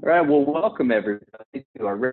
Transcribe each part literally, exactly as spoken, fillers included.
All right, well, welcome everybody to our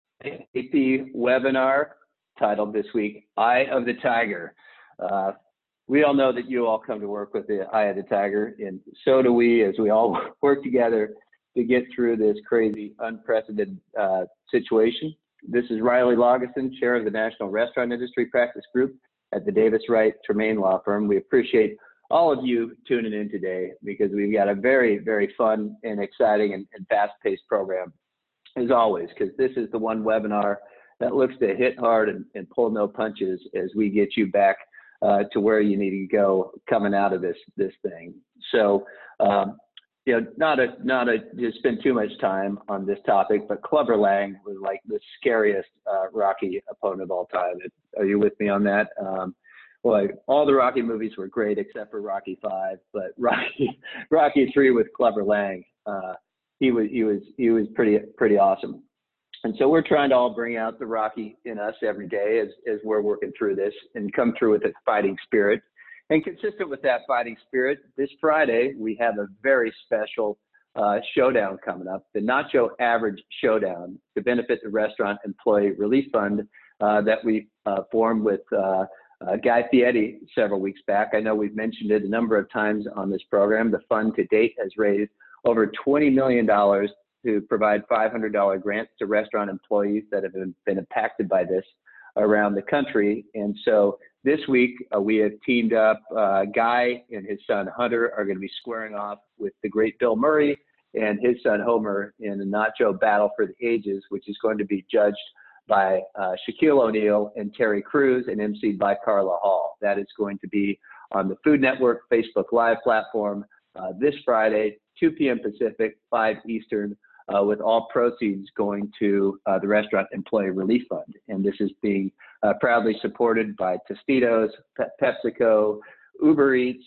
A P webinar titled this week, Eye of the Tiger. Uh, we all know that you all come to work with the Eye of the Tiger, and so do we as we all work together to get through this crazy, unprecedented uh, situation. This is Riley Laugesen, Chair of the National Restaurant Industry Practice Group at the Davis Wright Tremaine Law Firm. We appreciate all of you tuning in today because we've got a very, very fun and exciting and, and fast-paced program, as always, because this is the one webinar that looks to hit hard and, and pull no punches as we get you back uh, to where you need to go coming out of this this thing. So, um, you know, not a not a just spend too much time on this topic, but Clubber Lang was like the scariest uh, Rocky opponent of all time. Are you with me on that? Um, Well, all the Rocky movies were great except for Rocky Five, but Rocky Rocky Three with Clubber Lang, uh, he was he was he was pretty pretty awesome. And so we're trying to all bring out the Rocky in us every day as as we're working through this and come through with a fighting spirit. And consistent with that fighting spirit, this Friday we have a very special uh, showdown coming up, the Nacho Average Showdown, to benefit the Restaurant Employee Relief Fund uh, that we uh, formed with. Uh, Uh, Guy Fieri several weeks back. I know we've mentioned it a number of times on this program. The fund to date has raised over twenty million dollars to provide five hundred dollar grants to restaurant employees that have been, been impacted by this around the country. And so this week uh, we have teamed up. Uh, Guy and his son Hunter are going to be squaring off with the great Bill Murray and his son Homer in the Nacho Battle for the Ages, which is going to be judged by uh, Shaquille O'Neal and Terry Crews and emceed by Carla Hall. That is going to be on the Food Network Facebook Live platform uh, this Friday, two p m Pacific, five Eastern, uh, with all proceeds going to uh, the Restaurant Employee Relief Fund. And this is being uh, proudly supported by Tostitos, Pe PepsiCo, Uber Eats,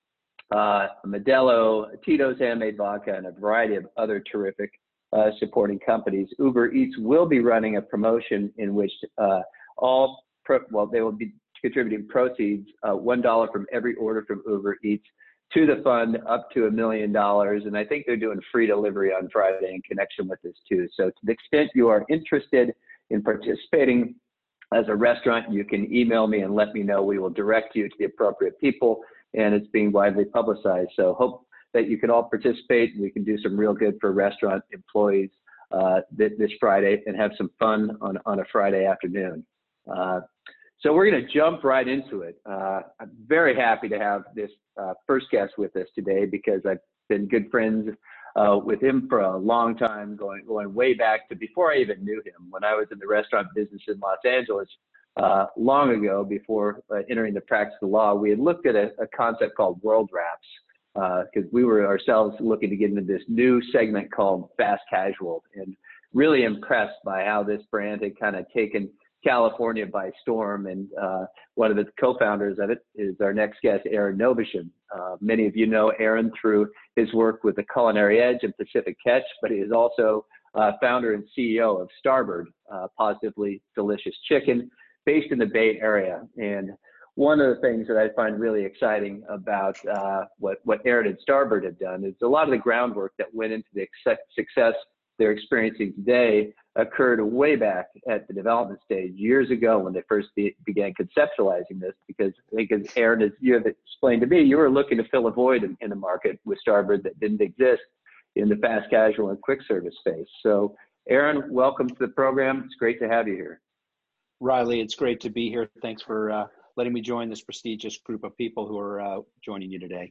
uh, Modelo, Tito's Handmade Vodka, and a variety of other terrific Uh, supporting companies. Uber Eats will be running a promotion in which uh, all, pro well, they will be contributing proceeds, uh, one dollar from every order from Uber Eats to the fund up to a million dollars. And I think they're doing free delivery on Friday in connection with this too. So to the extent you are interested in participating as a restaurant, you can email me and let me know. We will direct you to the appropriate people, and it's being widely publicized. So hope that you can all participate. We can do some real good for restaurant employees uh, th this Friday and have some fun on, on a Friday afternoon. Uh, so we're gonna jump right into it. Uh, I'm very happy to have this uh, first guest with us today because I've been good friends uh, with him for a long time, going, going way back to before I even knew him. When I was in the restaurant business in Los Angeles uh, long ago, before uh, entering the practice of law, we had looked at a, a concept called World Wraps, because uh, we were ourselves looking to get into this new segment called fast casual, and really impressed by how this brand had kind of taken California by storm. And uh, one of the co-founders of it is our next guest, Aaron Novician. Uh, many of you know Aaron through his work with the Culinary Edge and Pacific Catch, but he is also uh, founder and C E O of Starbird, uh, Positively Delicious Chicken, based in the Bay Area. And one of the things that I find really exciting about uh, what, what Aaron and Starbird have done is a lot of the groundwork that went into the success they're experiencing today occurred way back at the development stage years ago when they first be, began conceptualizing this. Because I think, as Aaron, as you have explained to me, you were looking to fill a void in, in the market with Starbird that didn't exist in the fast casual and quick service space. So Aaron, welcome to the program. It's great to have you here. Riley, it's great to be here. Thanks for uh, letting me join this prestigious group of people who are uh, joining you today.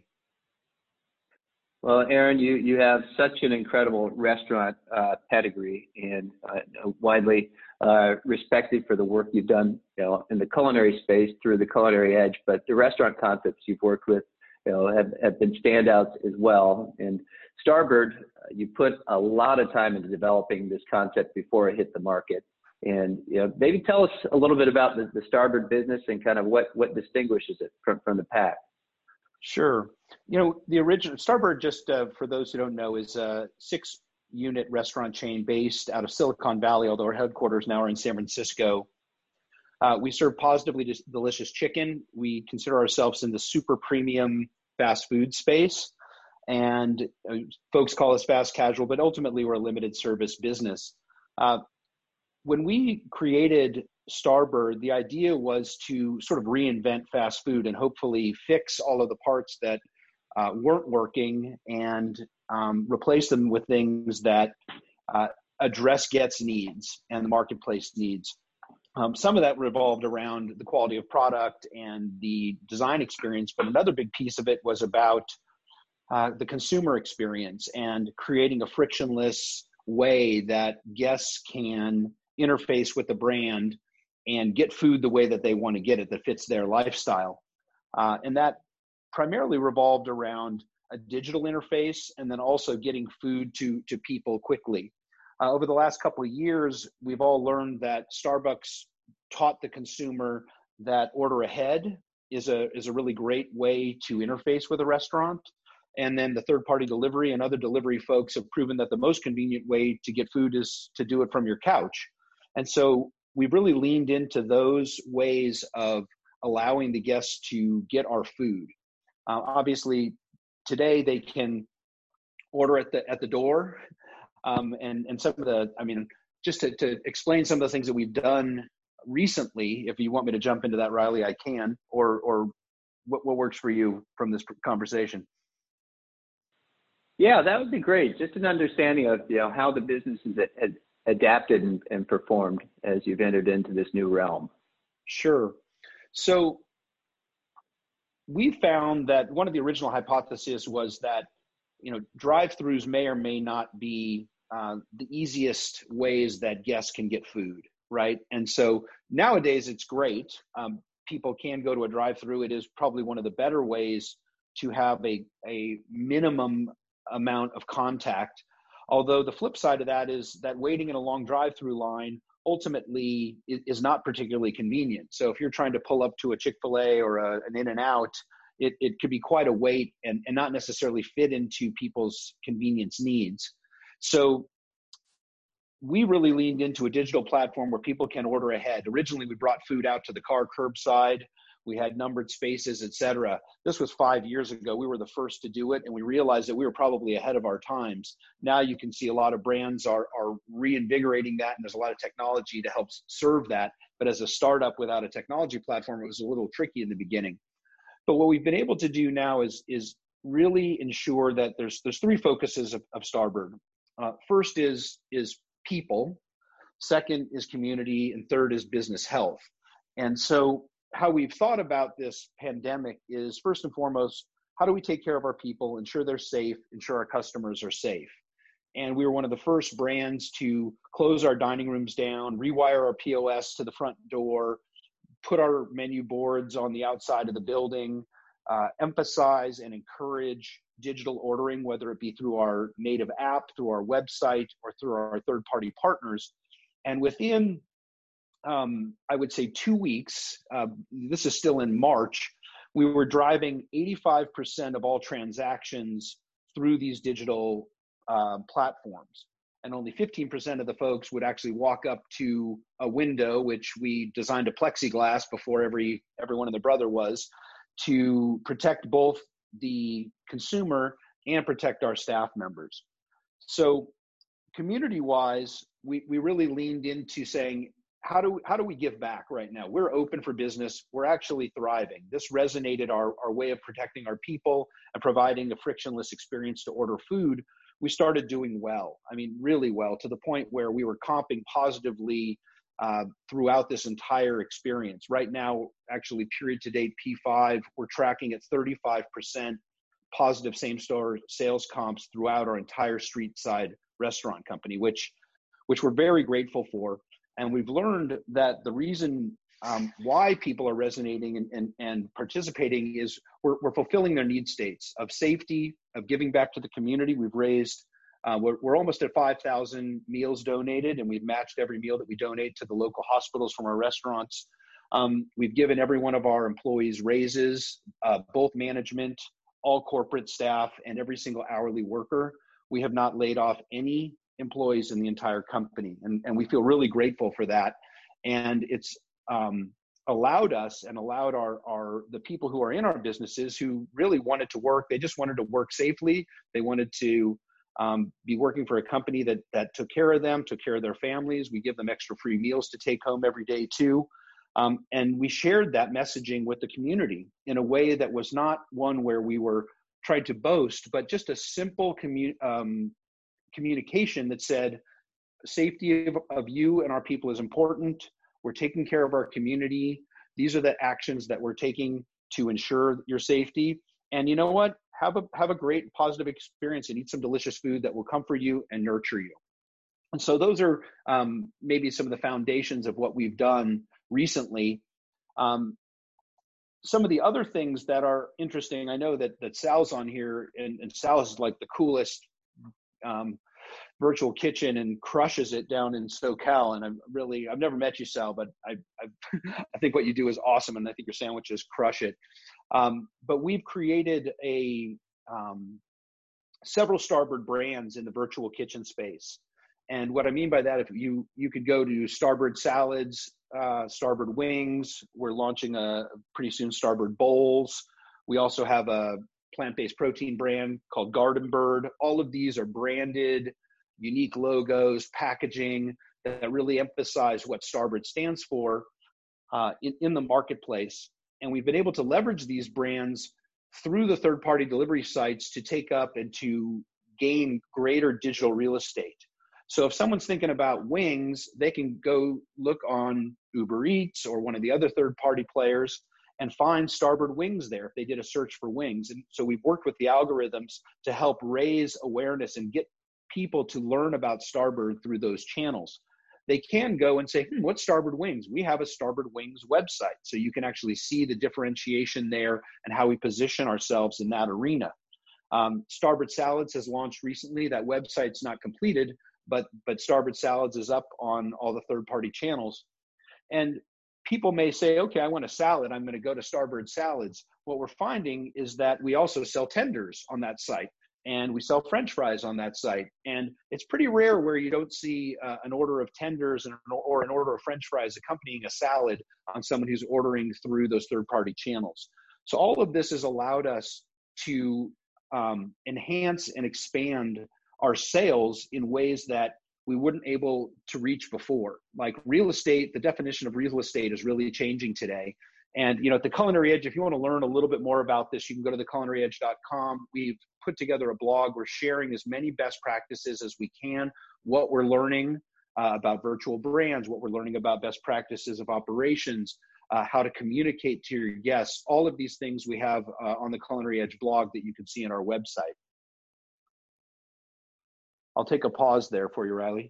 Well, Aaron, you, you have such an incredible restaurant uh, pedigree and uh, widely uh, respected for the work you've done, you know, in the culinary space through the Culinary Edge, but the restaurant concepts you've worked with, you know, have, have been standouts as well. And Starbird, uh, you put a lot of time into developing this concept before it hit the market. And you know, maybe tell us a little bit about the, the Starbird business and kind of what, what distinguishes it from, from the pack. Sure. You know, the original Starbird, just uh, for those who don't know, is a six unit restaurant chain based out of Silicon Valley, although our headquarters now are in San Francisco. Uh, we serve positively delicious chicken. We consider ourselves in the super premium fast food space. And uh, folks call us fast casual, but ultimately we're a limited service business. Uh, when we created Starbird, the idea was to sort of reinvent fast food and hopefully fix all of the parts that uh, weren't working and um, replace them with things that uh, address guests' needs and the marketplace needs. Um, some of that revolved around the quality of product and the design experience, but another big piece of it was about uh, the consumer experience and creating a frictionless way that guests can interface with the brand and get food the way that they want to get it that fits their lifestyle. Uh, and that primarily revolved around a digital interface and then also getting food to, to people quickly. Uh, over the last couple of years, we've all learned that Starbucks taught the consumer that order ahead is a, is a really great way to interface with a restaurant. And then the third-party delivery and other delivery folks have proven that the most convenient way to get food is to do it from your couch. And so we've really leaned into those ways of allowing the guests to get our food. Uh, obviously, today they can order at the at the door, um, and and some of the, I mean, just to, to explain some of the things that we've done recently. If you want me to jump into that, Riley, I can. Or or what what works for you from this conversation? Yeah, that would be great. Just an understanding of, you know, how the business has ad- adapted and, and performed as you've entered into this new realm. Sure. So we found that one of the original hypotheses was that, you know, drive-throughs may or may not be uh, the easiest ways that guests can get food, right? And so nowadays it's great. Um, people can go to a drive-through. It is probably one of the better ways to have a, a minimum amount of contact. Although the flip side of that is that waiting in a long drive-through line ultimately is not particularly convenient. So if you're trying to pull up to a Chick-fil-A or a, an In-N-Out, it, it could be quite a wait and, and not necessarily fit into people's convenience needs. So we really leaned into a digital platform where people can order ahead. Originally, we brought food out to the car curbside. We had numbered spaces, et cetera. This was five years ago. We were the first to do it, and we realized that we were probably ahead of our times. Now you can see a lot of brands are, are reinvigorating that, and there's a lot of technology to help serve that. But as a startup without a technology platform, it was a little tricky in the beginning. But what we've been able to do now is, is really ensure that there's, there's three focuses of, of Starbird. Uh, first is, is people, second is community, and third is business health. And so how we've thought about this pandemic is, first and foremost, how do we take care of our people, ensure they're safe, ensure our customers are safe? And we were one of the first brands to close our dining rooms down, rewire our P O S to the front door, put our menu boards on the outside of the building, uh, emphasize and encourage digital ordering, whether it be through our native app, through our website, or through our third-party partners. And within Um, I would say two weeks, uh, this is still in March, we were driving eighty-five percent of all transactions through these digital uh, platforms. And only fifteen percent of the folks would actually walk up to a window, which we designed a plexiglass before every, every one of the brother was, to protect both the consumer and protect our staff members. So community-wise, we, we really leaned into saying, How do, how do we give back right now? We're open for business. We're actually thriving. This resonated our, our way of protecting our people and providing a frictionless experience to order food. We started doing well. I mean, really well, to the point where we were comping positively uh, throughout this entire experience. Right now, actually, period to date P five, we're tracking at thirty-five percent positive same-store sales comps throughout our entire street side restaurant company, which, which we're very grateful for. And we've learned that the reason um, why people are resonating and, and, and participating is we're, we're fulfilling their need states of safety, of giving back to the community. We've raised, uh, we're, we're almost at five thousand meals donated, and we've matched every meal that we donate to the local hospitals from our restaurants. Um, we've given every one of our employees raises, uh, both management, all corporate staff, and every single hourly worker. We have not laid off any employees in the entire company. And, and we feel really grateful for that. And it's, um, allowed us and allowed our, our the people who are in our businesses who really wanted to work. They just wanted to work safely. They wanted to um, be working for a company that that took care of them, took care of their families. We give them extra free meals to take home every day too. Um, and we shared that messaging with the community in a way that was not one where we were tried to boast, but just a simple commu- um, communication that said, safety of, of you and our people is important. We're taking care of our community. These are the actions that we're taking to ensure your safety. And you know what? Have a have a great positive experience and eat some delicious food that will comfort you and nurture you. And so those are um, maybe some of the foundations of what we've done recently. Um, some of the other things that are interesting, I know that that Sal's on here, and, and Sal is like the coolest um, virtual kitchen and crushes it down in SoCal. And I'm really, I've never met you, Sal, but I, I, I think what you do is awesome. And I think your sandwiches crush it. Um, but we've created a, um, several Starboard brands in the virtual kitchen space. And what I mean by that, if you, you could go to Starboard Salads, uh, Starboard Wings, we're launching a pretty soon Starboard Bowls. We also have a plant-based protein brand called Garden Bird. All of these are branded, unique logos, packaging that really emphasize what Starboard stands for uh, in, in the marketplace. And we've been able to leverage these brands through the third-party delivery sites to take up and to gain greater digital real estate. So if someone's thinking about wings, they can go look on Uber Eats or one of the other third-party players and find Starboard Wings there if they did a search for wings. And so we've worked with the algorithms to help raise awareness and get people to learn about Starboard through those channels. They can go and say, hmm, what's Starboard Wings? We have a Starboard Wings website. So you can actually see the differentiation there and how we position ourselves in that arena. Um, Starboard Salads has launched recently. That website's not completed, but, but Starboard Salads is up on all the third-party channels. And people may say, okay, I want a salad. I'm going to go to Starboard Salads. What we're finding is that we also sell tenders on that site, and we sell French fries on that site. And it's pretty rare where you don't see uh, an order of tenders and, or an order of French fries accompanying a salad on someone who's ordering through those third-party channels. So all of this has allowed us to um, enhance and expand our sales in ways that we weren't able to reach before. Like real estate, the definition of real estate is really changing today. And, you know, at the Culinary Edge, if you want to learn a little bit more about this, you can go to the culinary edge dot com. We've put together a blog. We're sharing as many best practices as we can, what we're learning uh, about virtual brands, what we're learning about best practices of operations, uh, how to communicate to your guests. All of these things we have uh, on the Culinary Edge blog that you can see on our website. I'll take a pause there for you, Riley.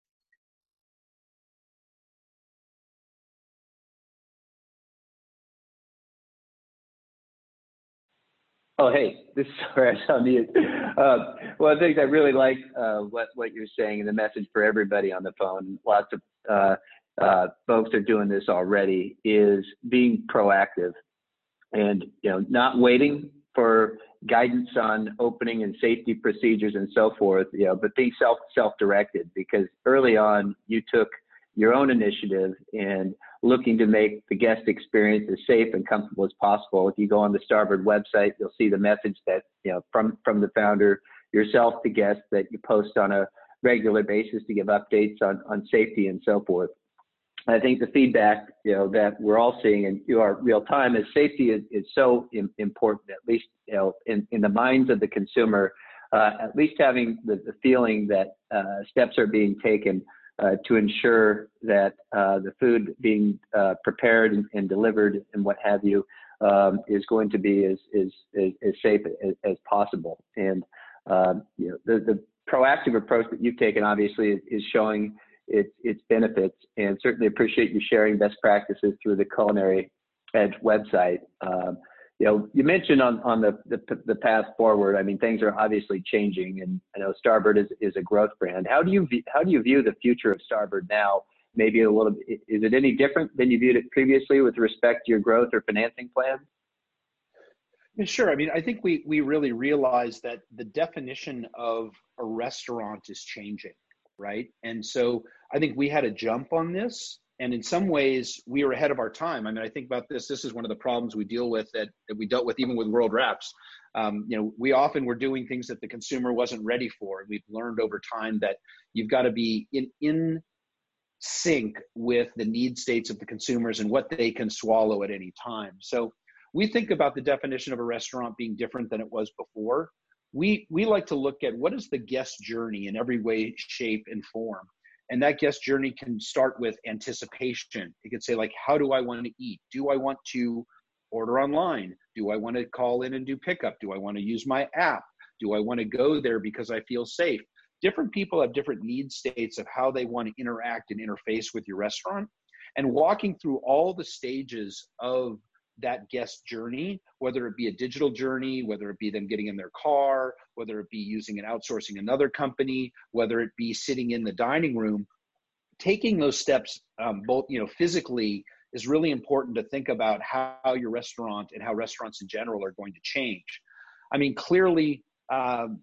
Oh, hey, this is sorry, I on mute. Uh, well, I think I really like uh, what what you're saying and the message for everybody on the phone. Lots of uh, uh, folks are doing this already. Is being proactive, and you know, not waiting for guidance on opening and safety procedures and so forth. You know, but being self self directed, because early on you took your own initiative and looking to make the guest experience as safe and comfortable as possible. If you go on the Starboard website, you'll see the message that, you know, from, from the founder, yourself to guests, that you post on a regular basis to give updates on, on safety and so forth. I think the feedback, you know, that we're all seeing in you are real time is safety is, is so im- important, at least, you know, in, in the minds of the consumer, uh, at least having the, the feeling that uh, steps are being taken Uh, to ensure that uh, the food being uh, prepared and, and delivered and what have you um, is going to be as, as, as, as safe as, as possible. And um, you know, the, the proactive approach that you've taken obviously is, is showing its, its benefits, and certainly appreciate you sharing best practices through the Culinary Edge website. Um, You know, you mentioned on, on the, the the path forward. I mean, things are obviously changing, and I know Starboard is, is a growth brand. How do you how do you view the future of Starboard now? Maybe a little bit. Is it any different than you viewed it previously with respect to your growth or financing plans? Sure. I mean, I think we we really realize that the definition of a restaurant is changing, right? And so I think we had a jump on this, And in some ways, we are ahead of our time. I mean, I think about this. This is one of the problems we deal with that, that we dealt with even with World Wraps. Um, you know, we often were doing things that the consumer wasn't ready for. And we've learned over time that you've got to be in, in sync with the need states of the consumers and what they can swallow at any time. So we think about the definition of a restaurant being different than it was before. We, we like to look at what is the guest journey in every way, shape, and form. And that guest journey can start with anticipation. You could say, like, how do I want to eat? Do I want to order online? Do I want to call in and do pickup? Do I want to use my app? Do I want to go there because I feel safe? Different people have different need states of how they want to interact and interface with your restaurant. And walking through all the stages of that guest journey, whether it be a digital journey, whether it be them getting in their car, whether it be using and outsourcing another company, whether it be sitting in the dining room, taking those steps, um, both, you know, physically is really important to think about how your restaurant and how restaurants in general are going to change. I mean, clearly, um,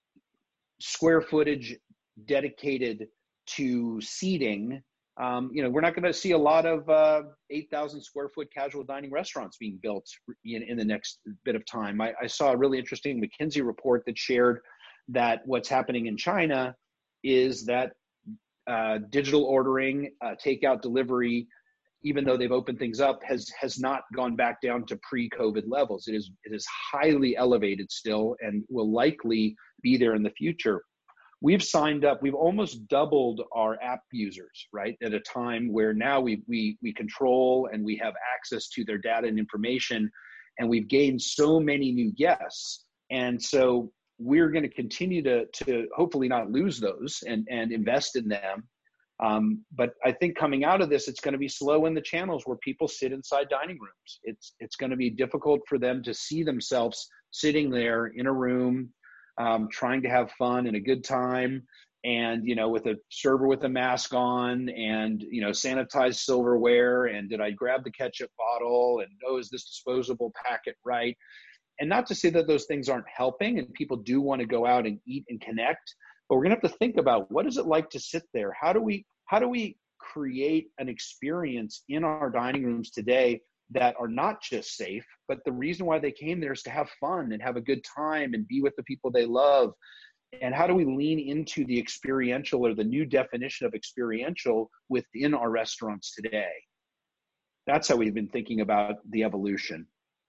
square footage dedicated to seating, Um, you know, we're not going to see a lot of uh, eight thousand square foot casual dining restaurants being built in, in the next bit of time. I, I saw a really interesting McKinsey report that shared that what's happening in China is that uh, digital ordering, uh, takeout delivery, even though they've opened things up, has has not gone back down to pre-COVID levels. It is it is highly elevated still and will likely be there in the future. We've signed up, we've almost doubled our app users, right? At a time where now we, we, we control and we have access to their data and information, and we've gained so many new guests. And so we're going to continue to, to hopefully not lose those and, and invest in them. Um, but I think coming out of this, it's going to be slow in the channels where people sit inside dining rooms. It's, it's going to be difficult for them to see themselves sitting there in a room, Um, trying to have fun and a good time, and, you know, with a server with a mask on and, you know, sanitized silverware. And did I grab the ketchup bottle? And, oh, is this disposable packet right? And not to say that those things aren't helping, and people do want to go out and eat and connect, but we're going to have to think about, what is it like to sit there? How do we, how do we create an experience in our dining rooms today that are not just safe, but the reason why they came there is to have fun and have a good time and be with the people they love? And how do we lean into the experiential, or the new definition of experiential, within our restaurants today? That's how we've been thinking about the evolution.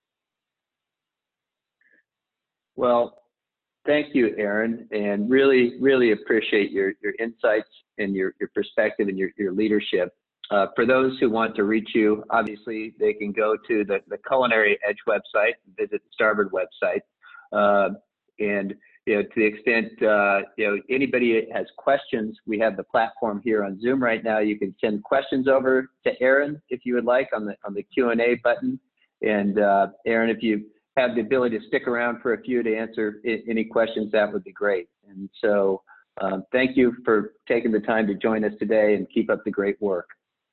Well, thank you, Aaron, and really, really appreciate your, your insights and your, your perspective and your, your leadership. Uh, for those who want to reach you, obviously they can go to the, the Culinary Edge website, visit the Starboard website, uh, and, you know, to the extent uh, you know, anybody has questions, we have the platform here on Zoom right now. You can send questions over to Aaron if you would like on the on the Q and A button. And uh, Aaron, if you have the ability to stick around for a few to answer I- any questions, that would be great. And so, um, thank you for taking the time to join us today, and keep up the great work.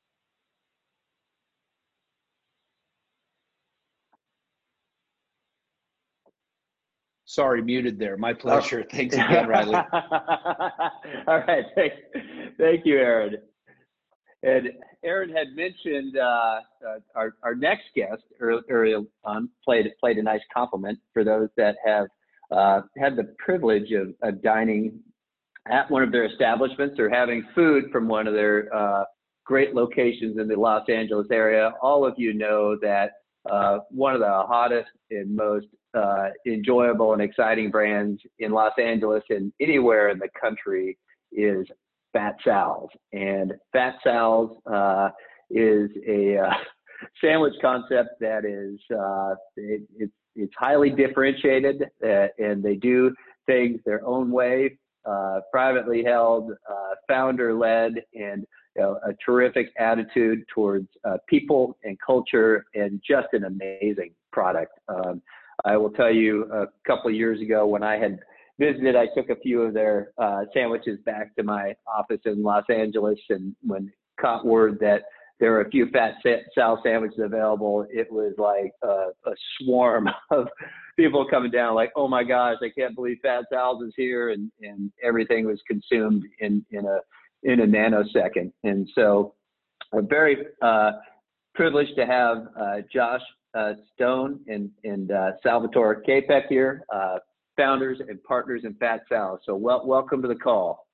Sorry, muted there. My pleasure. Oh. Thanks again, Riley. All right. Thank, thank you, Aaron. And Aaron had mentioned uh, uh, our, our next guest earlier on played, played a nice compliment for those that have uh, had the privilege of, of dining at one of their establishments, or having food from one of their uh, great locations in the Los Angeles area. All of you know that uh, one of the hottest and most uh, enjoyable and exciting brands in Los Angeles and anywhere in the country is Fat Sal's. And Fat Sal's uh, is a uh, sandwich concept that is uh, it, it's it's highly differentiated, uh, and they do things their own way, uh, privately held, uh, founder-led, and you know, a terrific attitude towards uh, people and culture, and just an amazing product. Um, I will tell you, a couple of years ago when I had visited, I took a few of their uh, sandwiches back to my office in Los Angeles, and when caught word that there were a few Fat Sal sandwiches available, it was like a, a swarm of people coming down like, oh my gosh, I can't believe Fat Sal's is here, and, and everything was consumed in, in a in a nanosecond. And so We're very uh, privileged to have uh, Josh uh, Stone and, and uh, Salvatore Capek here, uh, founders and partners in Fat Sal. So wel- welcome to the call.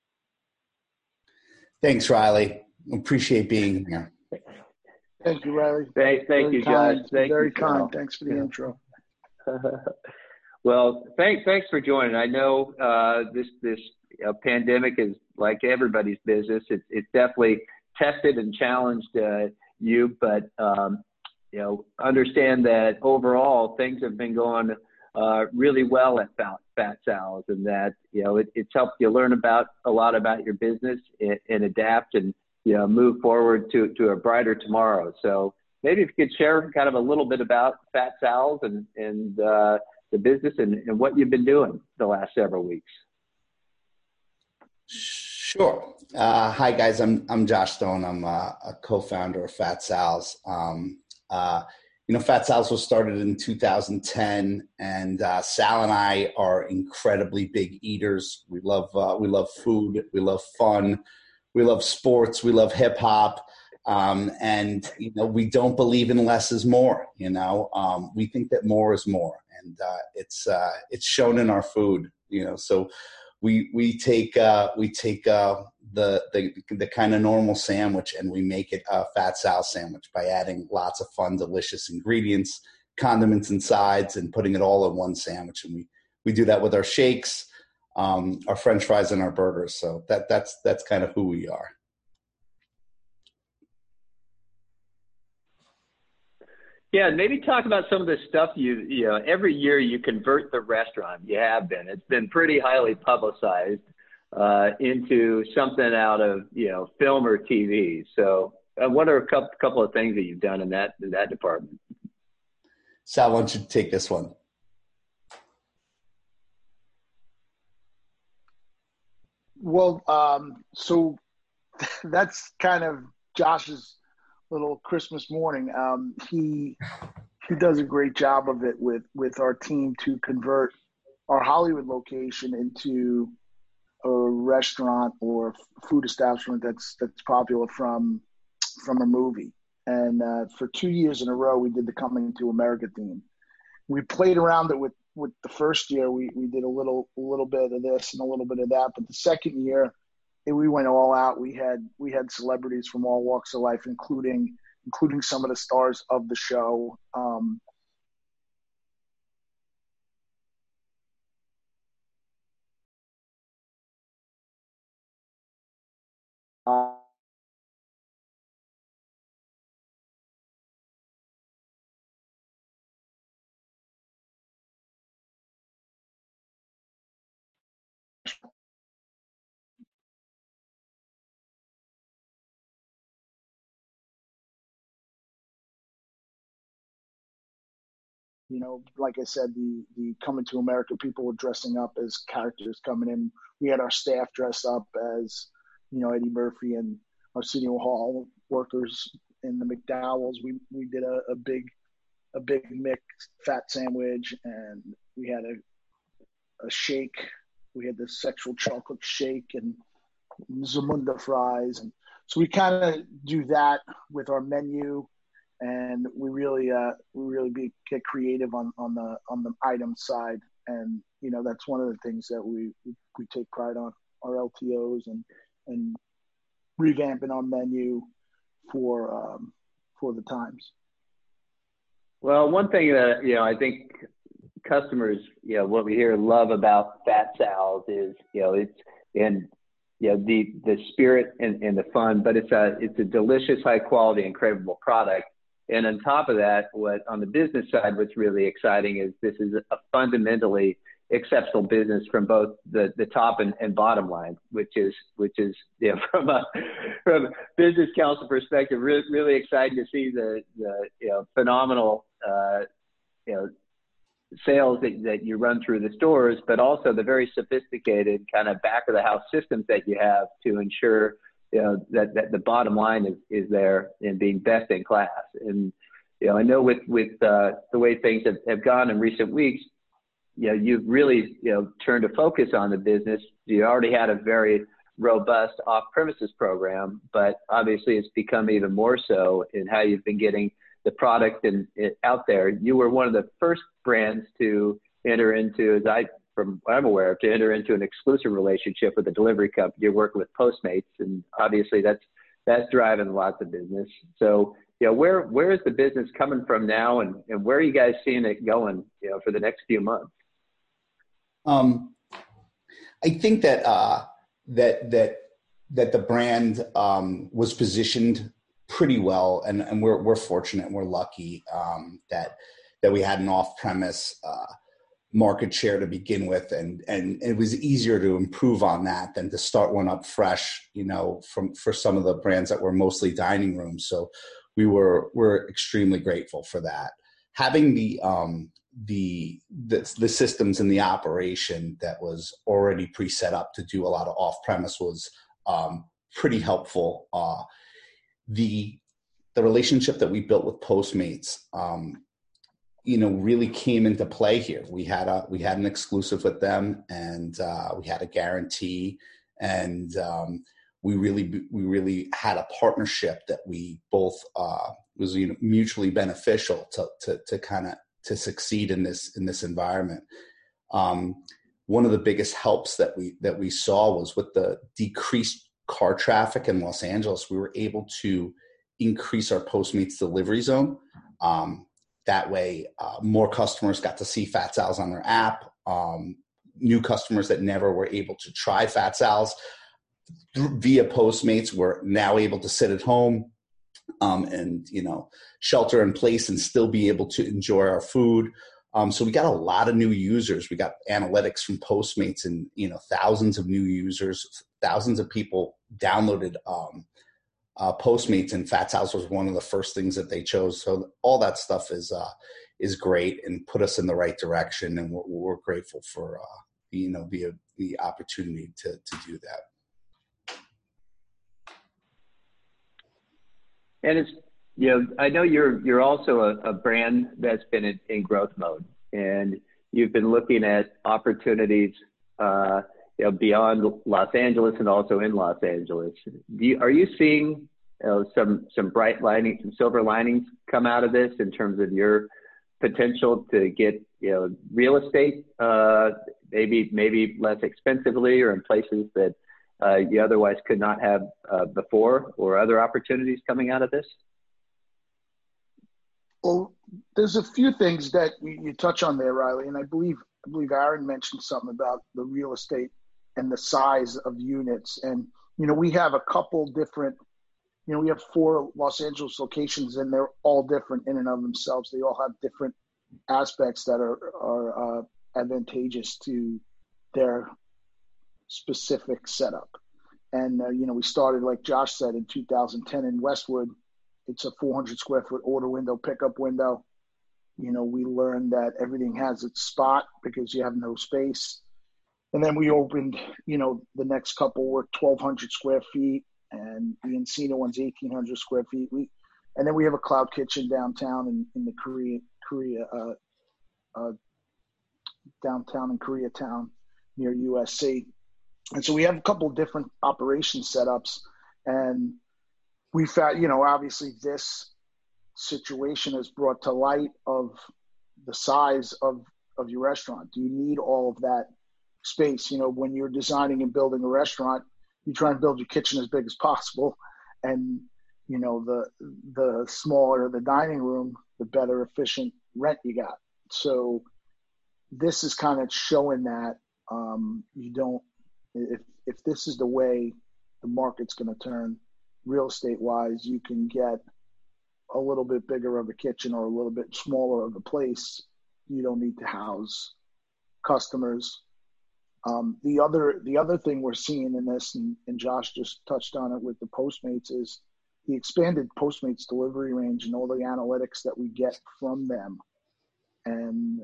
Thanks, Riley. Appreciate being here. Thank you, Riley. Thank, thank very you, kind. Josh. Thank very you, kind. Sal. Thanks for the yeah. intro. Well, thanks, thanks for joining. I know uh, this this uh, pandemic is like everybody's business. It's it's definitely tested and challenged uh, you, but um, you know, understand that overall things have been going uh, really well at Fat, Fat Sal's, and that you know it, it's helped you learn about a lot about your business and, and adapt and you know move forward to to a brighter tomorrow. So maybe if you could share kind of a little bit about Fat Sal's and and uh, the business and, and what you've been doing the last several weeks. Sure. Uh, hi, guys. I'm I'm Josh Stone. I'm a, a co-founder of Fat Sal's. Um, uh, you know, Fat Sal's was started in two thousand ten, and uh, Sal and I are incredibly big eaters. We love uh, we love food. We love fun. We love sports. We love hip hop. Um, and, you know, we don't believe in less is more, you know, um, we think that more is more, and, uh, it's, uh, it's shown in our food, you know, so we, we take, uh, we take, uh, the, the, the kind of normal sandwich and we make it a Fat Sal sandwich by adding lots of fun, delicious ingredients, condiments and sides, and putting it all in one sandwich. And we, we do that with our shakes, um, our French fries and our burgers. So that, that's, that's kind of who we are. Yeah, maybe talk about some of the stuff you, you know, every year you convert the restaurant. You have been. It's been pretty highly publicized uh, into something out of, you know, film or T V. So uh, what are a couple, couple of things that you've done in that in that department? Sal, why don't you take this one? Well, um, so that's kind of Josh's little Christmas morning. Um, he he does a great job of it with with our team to convert our Hollywood location into a restaurant or food establishment that's that's popular from from a movie. And uh, for two years in a row, we did the Coming to America theme. We played around it with with the first year. We we did a little a little bit of this and a little bit of that, but the second year, and we went all out. We had we had celebrities from all walks of life, including including some of the stars of the show. Um, uh, You know, like I said, the the Coming to America people were dressing up as characters coming in. We had our staff dress up as, you know, Eddie Murphy and Arsenio Hall workers in the McDowell's. We we did a, a big a big mixed fat sandwich, and we had a a shake. We had the sexual chocolate shake and Zamunda fries, and so we kind of do that with our menu. And we really, uh, we really be, get creative on, on the on the item side, and you know that's one of the things that we we take pride on, our L T Os and and revamping our menu for um, for the times. Well, one thing that you know I think customers, you know, what we hear love about Fat Sal's is, you know, it's and you know the the spirit and, and the fun, but it's a it's a delicious, high quality, incredible product. And on top of that, what on the business side, what's really exciting is this is a fundamentally exceptional business from both the, the top and, and bottom line, which is which is you know, from a from a business council perspective, really, really exciting to see the the you know phenomenal uh, you know sales that, that you run through the stores, but also the very sophisticated kind of back of the house systems that you have to ensure you know, that, that the bottom line is, is there in being best in class. And, you know, I know with, with uh, the way things have, have gone in recent weeks, you know, you've really, you know, turned a focus on the business. You already had a very robust off-premises program, but obviously it's become even more so in how you've been getting the product in, it, out there. You were one of the first brands to enter into, as I, from what I'm aware of, to enter into an exclusive relationship with a delivery company. You're working with Postmates, and obviously that's that's driving lots of business. So, you know, where where is the business coming from now, and, and where are you guys seeing it going, you know, for the next few months? Um, I think that uh, that that that the brand um, was positioned pretty well, and, and we're we're fortunate and we're lucky um, that that we had an off-premise uh, market share to begin with, and and it was easier to improve on that than to start one up fresh, you know, from for some of the brands that were mostly dining rooms. So we were we're extremely grateful for that. Having the um, the, the the systems and the operation that was already pre-set up to do a lot of off-premise was um, pretty helpful. Uh, the the relationship that we built with Postmates, um, you know, really came into play here. We had a we had an exclusive with them, and uh, we had a guarantee, and um, we really we really had a partnership that we both uh, was, you know, mutually beneficial to to to kind of to succeed in this in this environment. Um, one of the biggest helps that we that we saw was with the decreased car traffic in Los Angeles. We were able to increase our Postmates delivery zone. Um, that way, uh, more customers got to see Fat Sal's on their app. Um, new customers that never were able to try Fat Sal's via Postmates were now able to sit at home um, and, you know, shelter in place and still be able to enjoy our food. Um, so we got a lot of new users. We got analytics from Postmates, and, you know, thousands of new users, thousands of people downloaded um, uh, Postmates, and Fat Sal's was one of the first things that they chose. So all that stuff is uh, is great and put us in the right direction, and we're, we're grateful for uh, you know the the opportunity to to do that. And it's, you know, I know you're you're also a, a brand that's been in, in growth mode, and you've been looking at opportunities, uh, you know, beyond Los Angeles and also in Los Angeles. Do you, are you seeing, you know, some some bright linings, some silver linings come out of this in terms of your potential to get, you know, real estate, uh, maybe maybe less expensively, or in places that uh, you otherwise could not have uh, before, or other opportunities coming out of this? Well, there's a few things that you, you touch on there, Riley, and I believe I believe Aaron mentioned something about the real estate and the size of units. And, you know, we have a couple different, you know, we have four Los Angeles locations, and they're all different in and of themselves. They all have different aspects that are, are uh, advantageous to their specific setup. And, uh, you know, we started, like Josh said, in two thousand ten in Westwood. It's a four hundred square foot order window, pickup window. You know, we learned that everything has its spot because you have no space. And then we opened, you know, the next couple were twelve hundred square feet, and the Encino one's eighteen hundred square feet. We, and then we have a cloud kitchen downtown in, in the Korea, Korea, uh, uh, downtown in Koreatown near U S C. And so we have a couple of different operation setups, and we found, you know, obviously this situation has brought to light of the size of, of your restaurant. Do you need all of that space? You know, when you're designing and building a restaurant, you try and build your kitchen as big as possible. And, you know, the the smaller the dining room, the better efficient rent you got. So this is kind of showing that um, you don't, if if this is the way the market's going to turn real estate wise, you can get a little bit bigger of a kitchen or a little bit smaller of a place. You don't need to house customers. Um, the other the other thing we're seeing in this, and, and Josh just touched on it with the Postmates, is the expanded Postmates delivery range and all the analytics that we get from them. And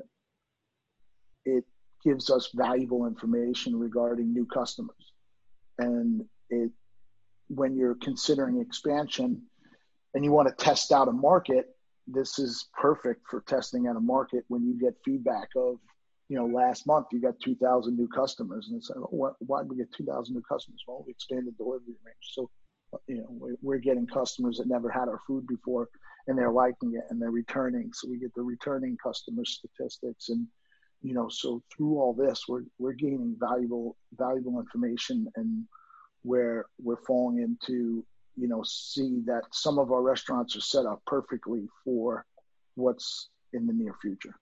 it gives us valuable information regarding new customers. And it, when you're considering expansion and you want to test out a market, this is perfect for testing out a market when you get feedback of you know, last month you got two thousand new customers, and it's like, oh, what, why did we get two thousand new customers? Well, we expanded delivery range. So, you know, we're, we're getting customers that never had our food before, and they're liking it and they're returning. So we get the returning customer statistics, and, you know, so through all this, we're, we're gaining valuable, valuable information, and where we're falling into, you know, see that some of our restaurants are set up perfectly for what's in the near future.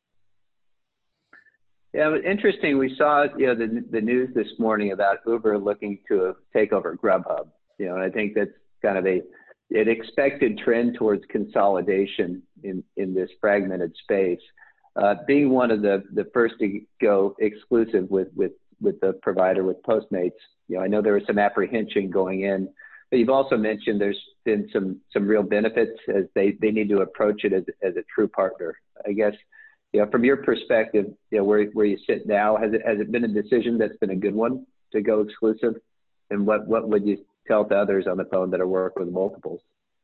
Yeah, it was interesting. We saw, you know, the the news this morning about Uber looking to take over Grubhub. You know, and I think that's kind of a an expected trend towards consolidation in, in this fragmented space. Uh, being one of the, the first to go exclusive with, with, with the provider, with Postmates, you know, I know there was some apprehension going in, but you've also mentioned there's been some, some real benefits as they, they need to approach it as, as a true partner. I guess, you know, from your perspective, you know, where, where you sit now, has it, has it been a decision that's been a good one to go exclusive? And what, what would you tell to others on the phone that are working with multiples?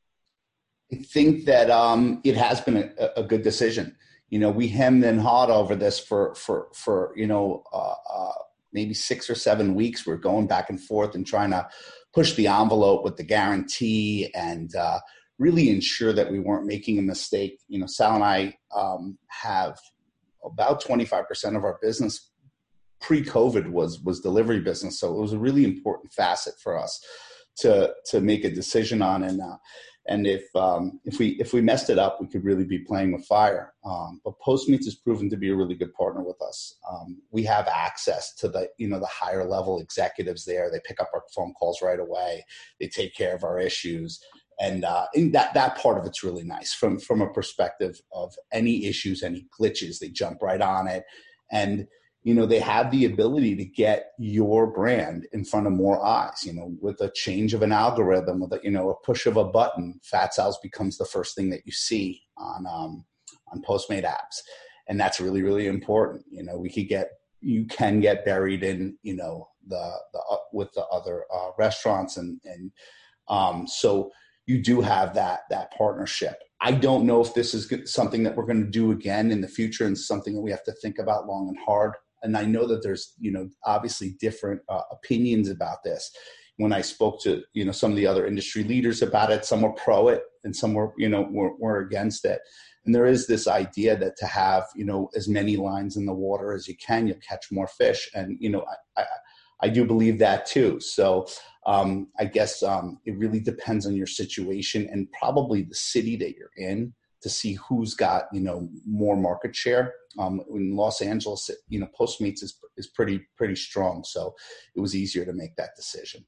I think that um, it has been a, a good decision. You know, we hemmed and hawed over this for, for, for you know, uh, uh, maybe six or seven weeks. We're going back and forth and trying to push the envelope with the guarantee and uh, really ensure that we weren't making a mistake. You know, Sal and I um, have about twenty-five percent of our business pre-COVID was was delivery business. So it was a really important facet for us to to make a decision on. And uh, and if um, if we if we messed it up, we could really be playing with fire. Um, but Postmates has proven to be a really good partner with us. Um, we have access to the you know the higher level executives there. They pick up our phone calls right away. They take care of our issues. And, uh, and that, that part of it's really nice from, from a perspective of any issues, any glitches, they jump right on it. And, you know, they have the ability to get your brand in front of more eyes, you know, with a change of an algorithm, with a, you know, a push of a button, Fat Sal's becomes the first thing that you see on, um, on Postmate apps. And that's really, really important. You know, we could get, you can get buried in, you know, the, the, uh, with the other uh, restaurants. And, and um, so, you do have that that partnership. I don't know if this is something that we're going to do again in the future and something that we have to think about long and hard. And I know that there's, you know, obviously different uh, opinions about this. When I spoke to, you know, some of the other industry leaders about it, some were pro it and some were, you know, were, were against it. And there is this idea that to have, you know, as many lines in the water as you can, you'll catch more fish. And, you know, I, I, I do believe that too. So um, I guess um, it really depends on your situation and probably the city that you're in to see who's got, you know, more market share. Um, in Los Angeles, you know, Postmates is, is pretty, pretty strong. So it was easier to make that decision.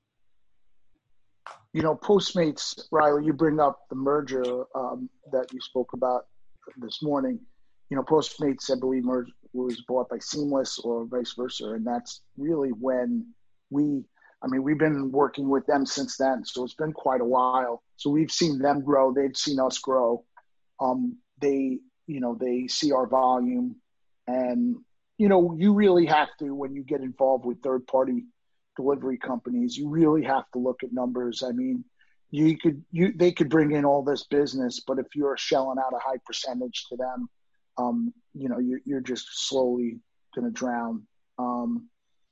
You know, Postmates, Riley, you bring up the merger um, that you spoke about this morning. You know, Postmates, I believe, merged, was bought by Seamless or vice versa. And that's really when we, I mean, we've been working with them since then. So it's been quite a while. So we've seen them grow. They've seen us grow. Um, they, you know, they see our volume. And, you know, you really have to, when you get involved with third-party delivery companies, you really have to look at numbers. I mean, you could, you, they could bring in all this business, but if you're shelling out a high percentage to them, um, you know, you're, you're just slowly going to drown. Um,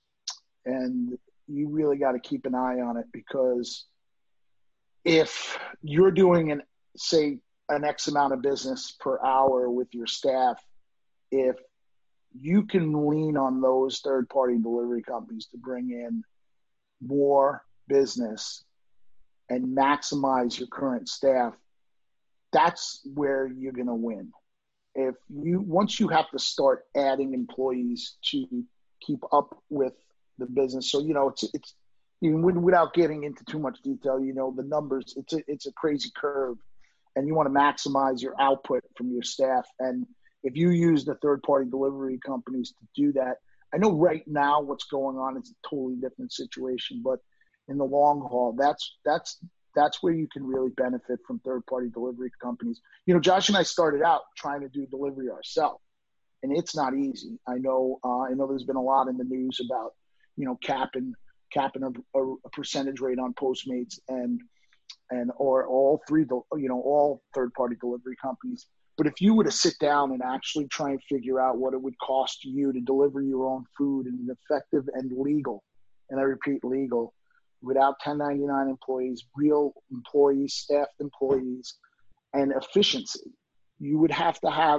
and you really got to keep an eye on it, because if you're doing an, say, an X amount of business per hour with your staff, if you can lean on those third-party delivery companies to bring in more business and maximize your current staff, that's where you're going to win. If you, once you have to start adding employees to keep up with the business, so, you know, it's, it's, even without getting into too much detail, you know, the numbers, it's a, it's a crazy curve, and you want to maximize your output from your staff. And if you use the third-party delivery companies to do that, I know right now what's going on is a totally different situation, but in the long haul, that's that's that's where you can really benefit from third-party delivery companies. You know, Josh and I started out trying to do delivery ourselves, and it's not easy. I know uh, I know there's been a lot in the news about, you know, capping capping a, a, a percentage rate on Postmates and and or all three, you know, all third-party delivery companies. But if you were to sit down and actually try and figure out what it would cost you to deliver your own food in an effective and legal, and I repeat, legal, without ten ninety-nine employees, real employees, staffed employees, and efficiency, you would have to have,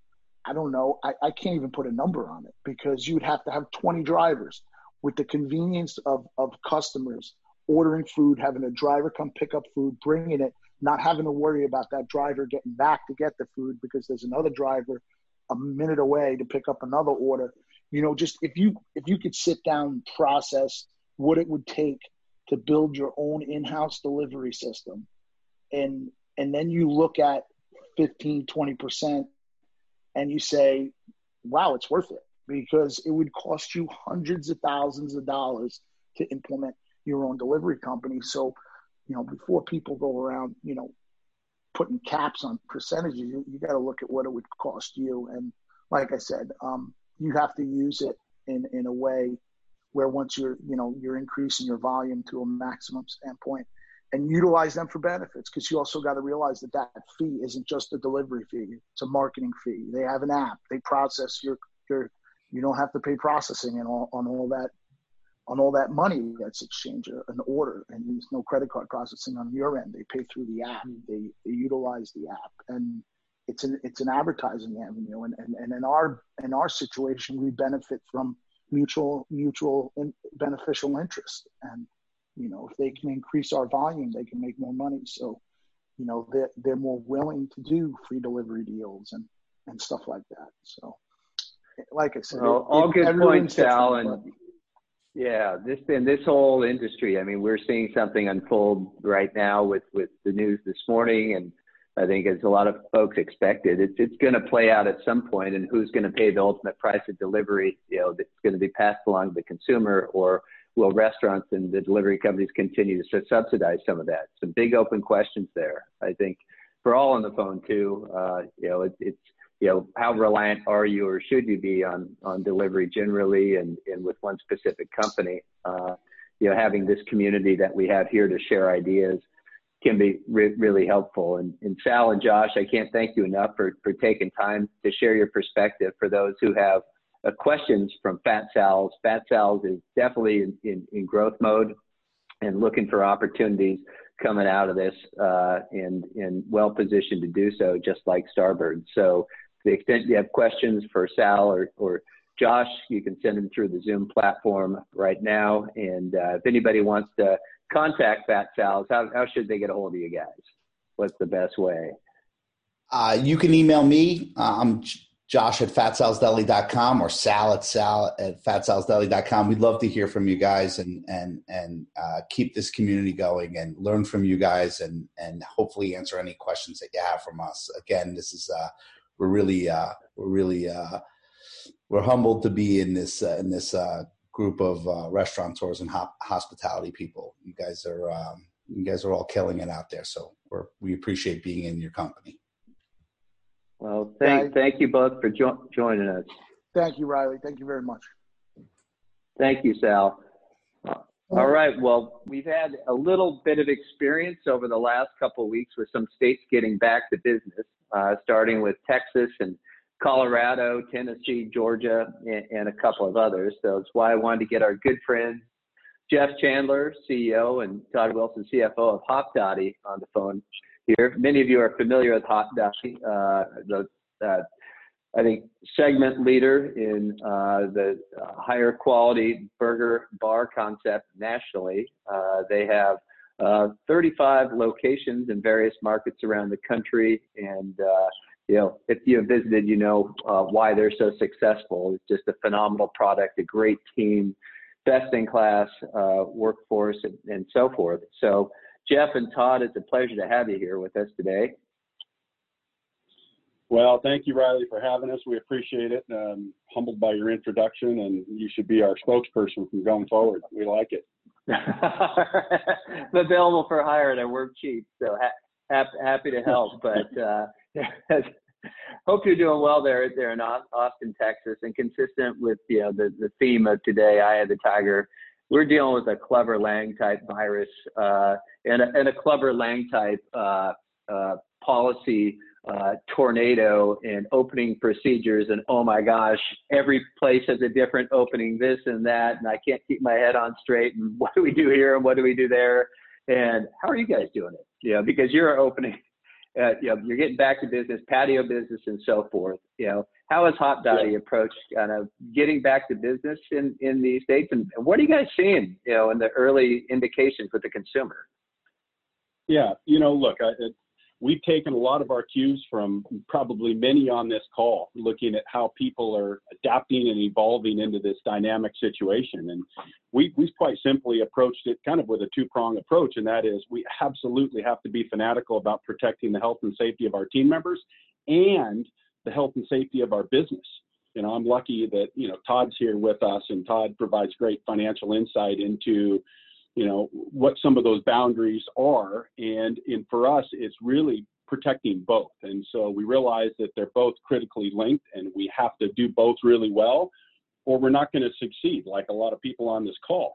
I don't know, I, I can't even put a number on it, because you would have to have twenty drivers with the convenience of, of customers ordering food, having a driver come pick up food, bringing it, not having to worry about that driver getting back to get the food because there's another driver a minute away to pick up another order. You know, just if you if you could sit down and process what it would take to build your own in-house delivery system, and and then you look at fifteen, twenty percent and you say, wow, it's worth it, because it would cost you hundreds of thousands of dollars to implement your own delivery company. So, you know, before people go around, you know, putting caps on percentages, you, you got to look at what it would cost you. And like I said, um, you have to use it in, in a way where once you're, you know, you're increasing your volume to a maximum standpoint, and utilize them for benefits, because you also got to realize that that fee isn't just a delivery fee. It's a marketing fee. They have an app. They process your, your you don't have to pay processing and all, on all that on all that money that's exchanged, an order, and there's no credit card processing on your end. They pay through the app. They, they utilize the app, and it's an it's an advertising avenue. And, and and in our in our situation, we benefit from mutual mutual in, beneficial interest. And you know, if they can increase our volume, they can make more money. So, you know, they're they're more willing to do free delivery deals and and stuff like that. So, like I said, well, it, all it, good points, Sal. but, And yeah, this and this whole industry. I mean, we're seeing something unfold right now with, with the news this morning, and I think as a lot of folks expected, it's it's going to play out at some point. And who's going to pay the ultimate price of delivery? You know, that's going to be passed along to the consumer, or will restaurants and the delivery companies continue to subsidize some of that? Some big open questions there. I think for all on the phone too. Uh, you know, it, it's you know, how reliant are you or should you be on, on delivery generally and, and with one specific company? Uh, you know, having this community that we have here to share ideas can be re- really helpful. And, and Sal and Josh, I can't thank you enough for, for taking time to share your perspective. For those who have uh, questions from Fat Sal's, Fat Sal's is definitely in, in, in growth mode and looking for opportunities coming out of this uh, and, and well positioned to do so, just like Starbird. So, to the extent you have questions for Sal or, or Josh, you can send them through the Zoom platform right now. And uh, if anybody wants to contact Fat Sal's, how, how should they get a hold of you guys? What's the best way? Uh, you can email me. Uh, I'm Josh at fat sals deli dot com or Sal at Sal at fat sals deli dot com. We'd love to hear from you guys and and and uh, keep this community going and learn from you guys and and hopefully answer any questions that you have from us. Again, this is uh, we're really uh, we're really uh, we're humbled to be in this uh, in this uh, group of uh, restaurateurs and hop- hospitality people. You guys are um, you guys are all killing it out there. So we're, we appreciate being in your company. Well, thank, thank you both for jo- joining us. Thank you, Riley. Thank you very much. Thank you, Sal. Uh, all right. Well, we've had a little bit of experience over the last couple of weeks with some states getting back to business, uh, starting with Texas and Colorado, Tennessee, Georgia, and, and a couple of others. So that's why I wanted to get our good friend Jeff Chandler, C E O, and Todd Wilson, C F O of Hopdoddy, on the phone here. Many of you are familiar with Hopdoddy, uh, the uh, I think segment leader in uh, the uh, higher quality burger bar concept nationally. Uh, they have uh, thirty-five locations in various markets around the country, and uh, you know, if you have visited, you know uh, why they're so successful. It's just a phenomenal product, a great team, best in class uh, workforce, and, and so forth. So, Jeff and Todd, it's a pleasure to have you here with us today. Well, thank you, Riley, for having us. We appreciate it. Um, humbled by your introduction, and you should be our spokesperson from going forward. We like it. Available for hire, and I work cheap, so ha- ha- happy to help. But uh, hope you're doing well there, there in Austin, Texas, and consistent with you know the, the theme of today, Eye of the Tiger. We're dealing with a Clubber Lang type virus uh, and, a, and a Clubber Lang type uh, uh, policy uh, tornado in opening procedures, and oh my gosh, every place has a different opening, this and that, and I can't keep my head on straight, and what do we do here and what do we do there? And how are you guys doing it? You know, because you're opening, uh, you know, you're getting back to business, patio business, and so forth. You know, how has Hop Dotty yeah. approached kind of getting back to business in, in these states? And what are you guys seeing, you know, in the early indications with the consumer? Yeah, you know, look, I, it, we've taken a lot of our cues from probably many on this call, looking at how people are adapting and evolving into this dynamic situation. And we, we quite simply approached it kind of with a two-prong approach, and that is we absolutely have to be fanatical about protecting the health and safety of our team members and the health and safety of our business. You know, I'm lucky that, you know, Todd's here with us, and Todd provides great financial insight into, you know, what some of those boundaries are. And, and for us, it's really protecting both. And so we realize that they're both critically linked, and we have to do both really well, or we're not going to succeed, like a lot of people on this call.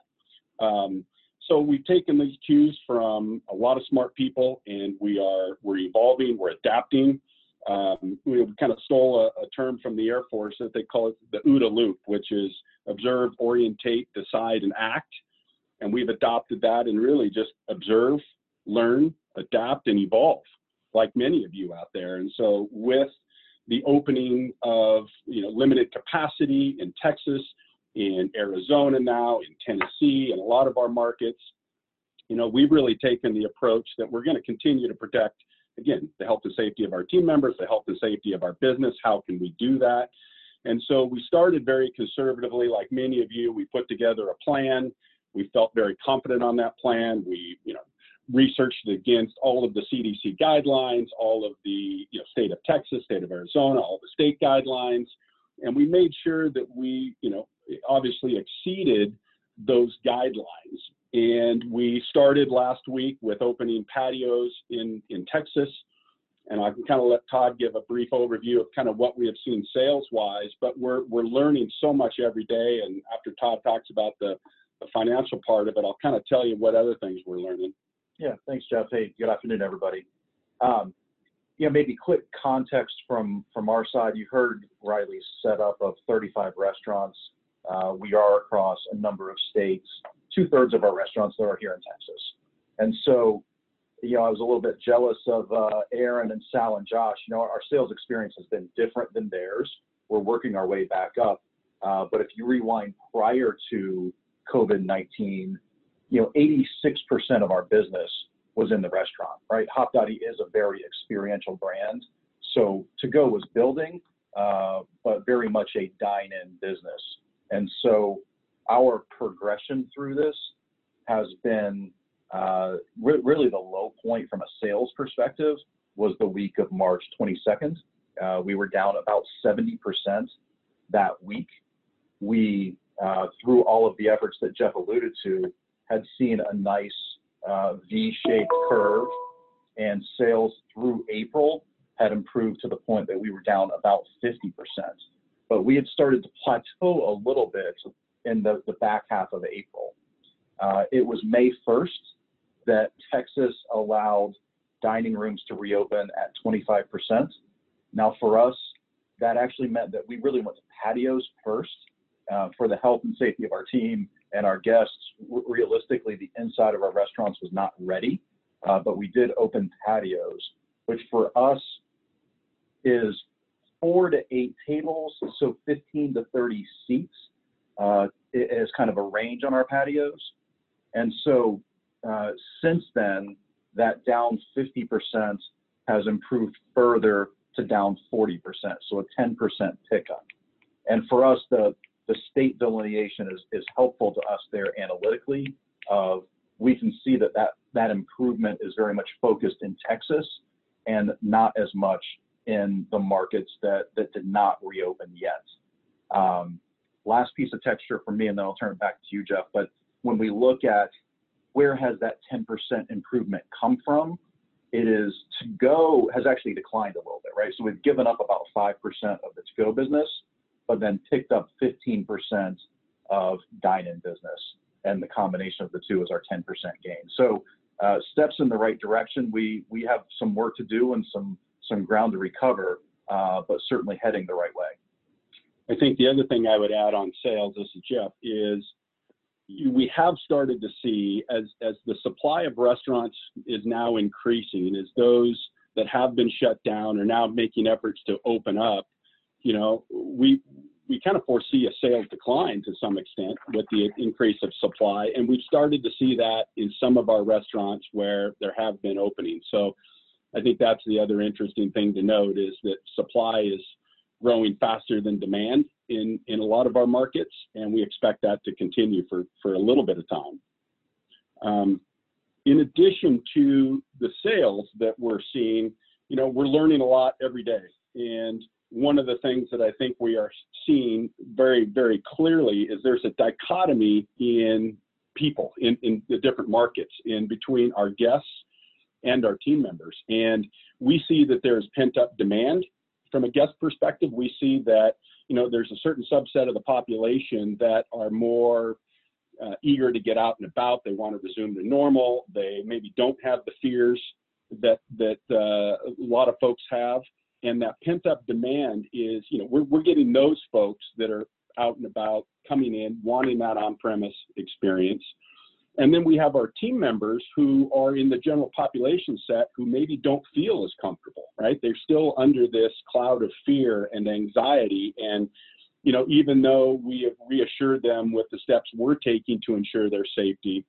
Um, so we've taken these cues from a lot of smart people, and we are, we're evolving, we're adapting. Um, we kind of stole a, a term from the Air Force that they call it the OODA loop, which is observe, orientate, decide, and act. And we've adopted that and really just observe, learn, adapt, and evolve, like many of you out there. And so with the opening of, you know, limited capacity in Texas, in Arizona now, in Tennessee, and a lot of our markets, you know, we've really taken the approach that we're going to continue to protect, again, the health and safety of our team members, the health and safety of our business. How can we do that? And so we started very conservatively, like many of you. We put together a plan. We felt very confident on that plan. We, you know, researched against all of the C D C guidelines, all of the, you know, state of Texas, state of Arizona, all the state guidelines, and we made sure that we, you know, obviously exceeded those guidelines. And we started last week with opening patios in in Texas, and I can kind of let Todd give a brief overview of kind of what we have seen sales-wise. But we're we're learning so much every day, and after Todd talks about the the financial part of it, I'll kind of tell you what other things we're learning. Yeah, thanks, Jeff. Hey, good afternoon, everybody. Um, you know, maybe quick context from from our side. You heard Riley's setup of thirty-five restaurants. Uh, we are across a number of states. Two-thirds of our restaurants that are here in Texas. And so, you know, I was a little bit jealous of uh, Aaron and Sal and Josh. You know, our, our sales experience has been different than theirs. We're working our way back up. Uh, but if you rewind prior to COVID nineteen, you know, eighty-six percent of our business was in the restaurant, right? Hop Dotty is a very experiential brand. So To Go was building, uh, but very much a dine-in business. And so our progression through this has been uh, re- really the low point from a sales perspective was the week of March twenty-second. Uh, we were down about seventy percent that week. We Uh, through all of the efforts that Jeff alluded to, had seen a nice uh, V-shaped curve, and sales through April had improved to the point that we were down about fifty percent. But we had started to plateau a little bit in the, the back half of April. Uh, it was May first that Texas allowed dining rooms to reopen at twenty-five percent. Now for us, that actually meant that we really went to patios first. Uh, for the health and safety of our team and our guests. R- realistically, the inside of our restaurants was not ready, uh, but we did open patios, which for us is four to eight tables, so fifteen to thirty seats uh, is kind of a range on our patios. And so uh, since then, that down fifty percent has improved further to down forty percent, so a ten percent pickup. And for us, the the state delineation is, is helpful to us there analytically. Of we can see that, that that improvement is very much focused in Texas and not as much in the markets that, that did not reopen yet. Um, last piece of texture for me, and then I'll turn it back to you, Jeff. But when we look at where has that ten percent improvement come from, it is To Go has actually declined a little bit, right? So we've given up about five percent of the To Go business, but then picked up fifteen percent of dine-in business. And the combination of the two is our ten percent gain. So uh, steps in the right direction. We we have some work to do and some some ground to recover, uh, but certainly heading the right way. I think the other thing I would add on sales, this is Jeff, is we have started to see as, as the supply of restaurants is now increasing, as those that have been shut down are now making efforts to open up, you know, we we kind of foresee a sales decline to some extent with the increase of supply. And we've started to see that in some of our restaurants where there have been openings. So I think that's the other interesting thing to note, is that supply is growing faster than demand in, in a lot of our markets. And we expect that to continue for, for a little bit of time. Um, in addition to the sales that we're seeing, you know, we're learning a lot every day. And one of the things that I think we are seeing very, very clearly is there's a dichotomy in people in, in the different markets in between our guests and our team members. And we see that there's pent up demand from a guest perspective. We see that, you know, there's a certain subset of the population that are more uh, eager to get out and about. They want to resume to normal. They maybe don't have the fears that, that uh, a lot of folks have. And that pent-up demand is, you know, we're, we're getting those folks that are out and about, coming in, wanting that on-premise experience. And then we have our team members who are in the general population set who maybe don't feel as comfortable, right? They're still under this cloud of fear and anxiety. And, you know, even though we have reassured them with the steps we're taking to ensure their safety,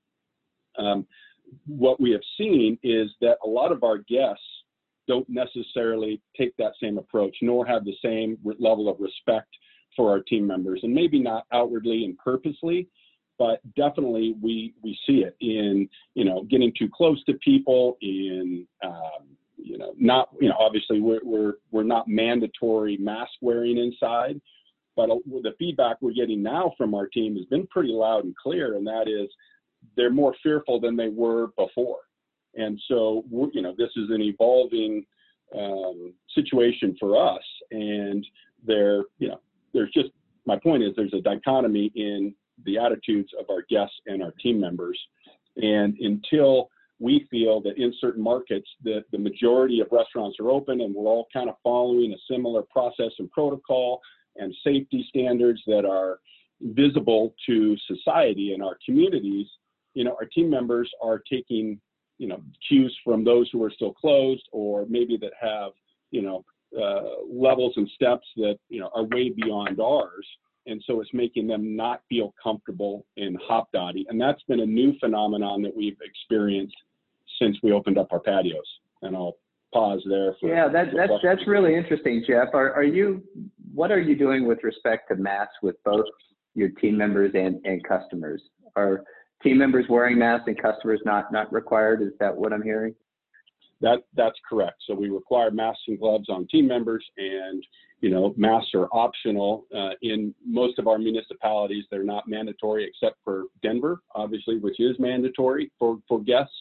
um, what we have seen is that a lot of our guests don't necessarily take that same approach, nor have the same level of respect for our team members. And maybe not outwardly and purposely, but definitely we we see it in, you know, getting too close to people, in, um, you know, not, you know, obviously we're, we're, we're not mandatory mask wearing inside, but the feedback we're getting now from our team has been pretty loud and clear. And that is, they're more fearful than they were before. And so, you know, this is an evolving um, situation for us. And there, you know, there's just, my point is there's a dichotomy in the attitudes of our guests and our team members. And until we feel that in certain markets that the majority of restaurants are open and we're all kind of following a similar process and protocol and safety standards that are visible to society and our communities, you know, our team members are taking, you know, cues from those who are still closed, or maybe that have, you know, uh, levels and steps that, you know, are way beyond ours. And so it's making them not feel comfortable in Hopdoddy. And that's been a new phenomenon that we've experienced since we opened up our patios. And I'll pause there. For, yeah, that, for that's, questions. that's really interesting, Jeff. Are, are you, what are you doing with respect to masks with both your team members and, and customers? Are team members wearing masks and customers not, not required? Is that what I'm hearing? That, that's correct. So we require masks and gloves on team members, and, you know, masks are optional uh, in most of our municipalities. They're not mandatory except for Denver, obviously, which is mandatory for, for guests.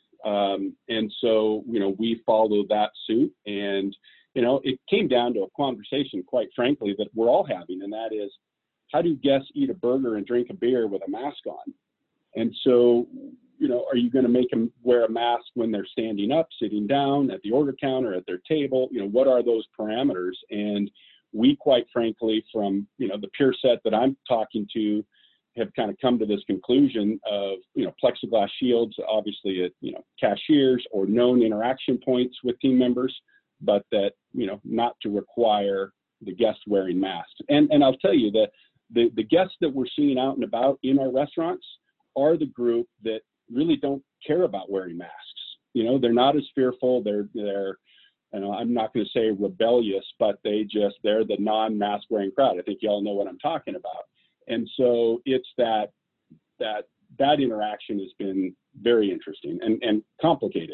Um, and so, you know, we follow that suit. And, you know, it came down to a conversation, quite frankly, that we're all having, and that is, how do guests eat a burger and drink a beer with a mask on? And so, you know, are you going to make them wear a mask when they're standing up, sitting down, at the order counter, at their table? You know, what are those parameters? And we, quite frankly, from, you know, the peer set that I'm talking to, have kind of come to this conclusion of, you know, plexiglass shields, obviously at, you know, cashiers or known interaction points with team members, but that, you know, not to require the guests wearing masks. And and I'll tell you that the, the guests that we're seeing out and about in our restaurants are the group that really don't care about wearing masks. You know, they're not as fearful. They're, they're, you know, I'm not going to say rebellious, but they just, they're the non-mask wearing crowd. I think you all know what I'm talking about. And so it's that, that, that interaction has been very interesting and, and complicated.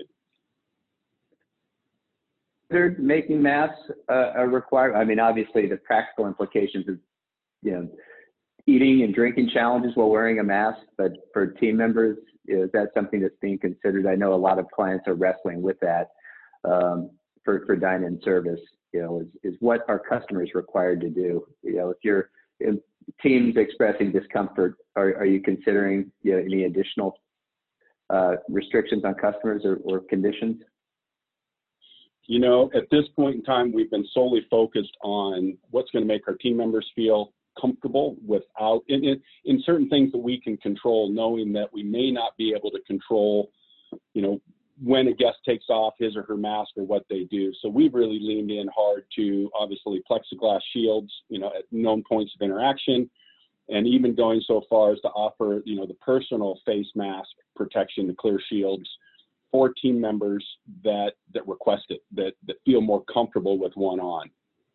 They're making masks uh, a requirement. I mean, obviously the practical implications of, you know, eating and drinking challenges while wearing a mask, but for team members, is that something that's being considered? I know a lot of clients are wrestling with that um, for, for dine-in service, you know, is, is what are customers required to do? You know, if you're in teams expressing discomfort, are, are you considering, you know, any additional uh, restrictions on customers or, or conditions? You know, at this point in time, we've been solely focused on what's going to make our team members feel comfortable without, in, in, in certain things that we can control, knowing that we may not be able to control, you know, when a guest takes off his or her mask or what they do. So we've really leaned in hard to obviously plexiglass shields, you know, at known points of interaction, and even going so far as to offer, you know, the personal face mask protection, the clear shields, for team members that that request it, that that feel more comfortable with one on.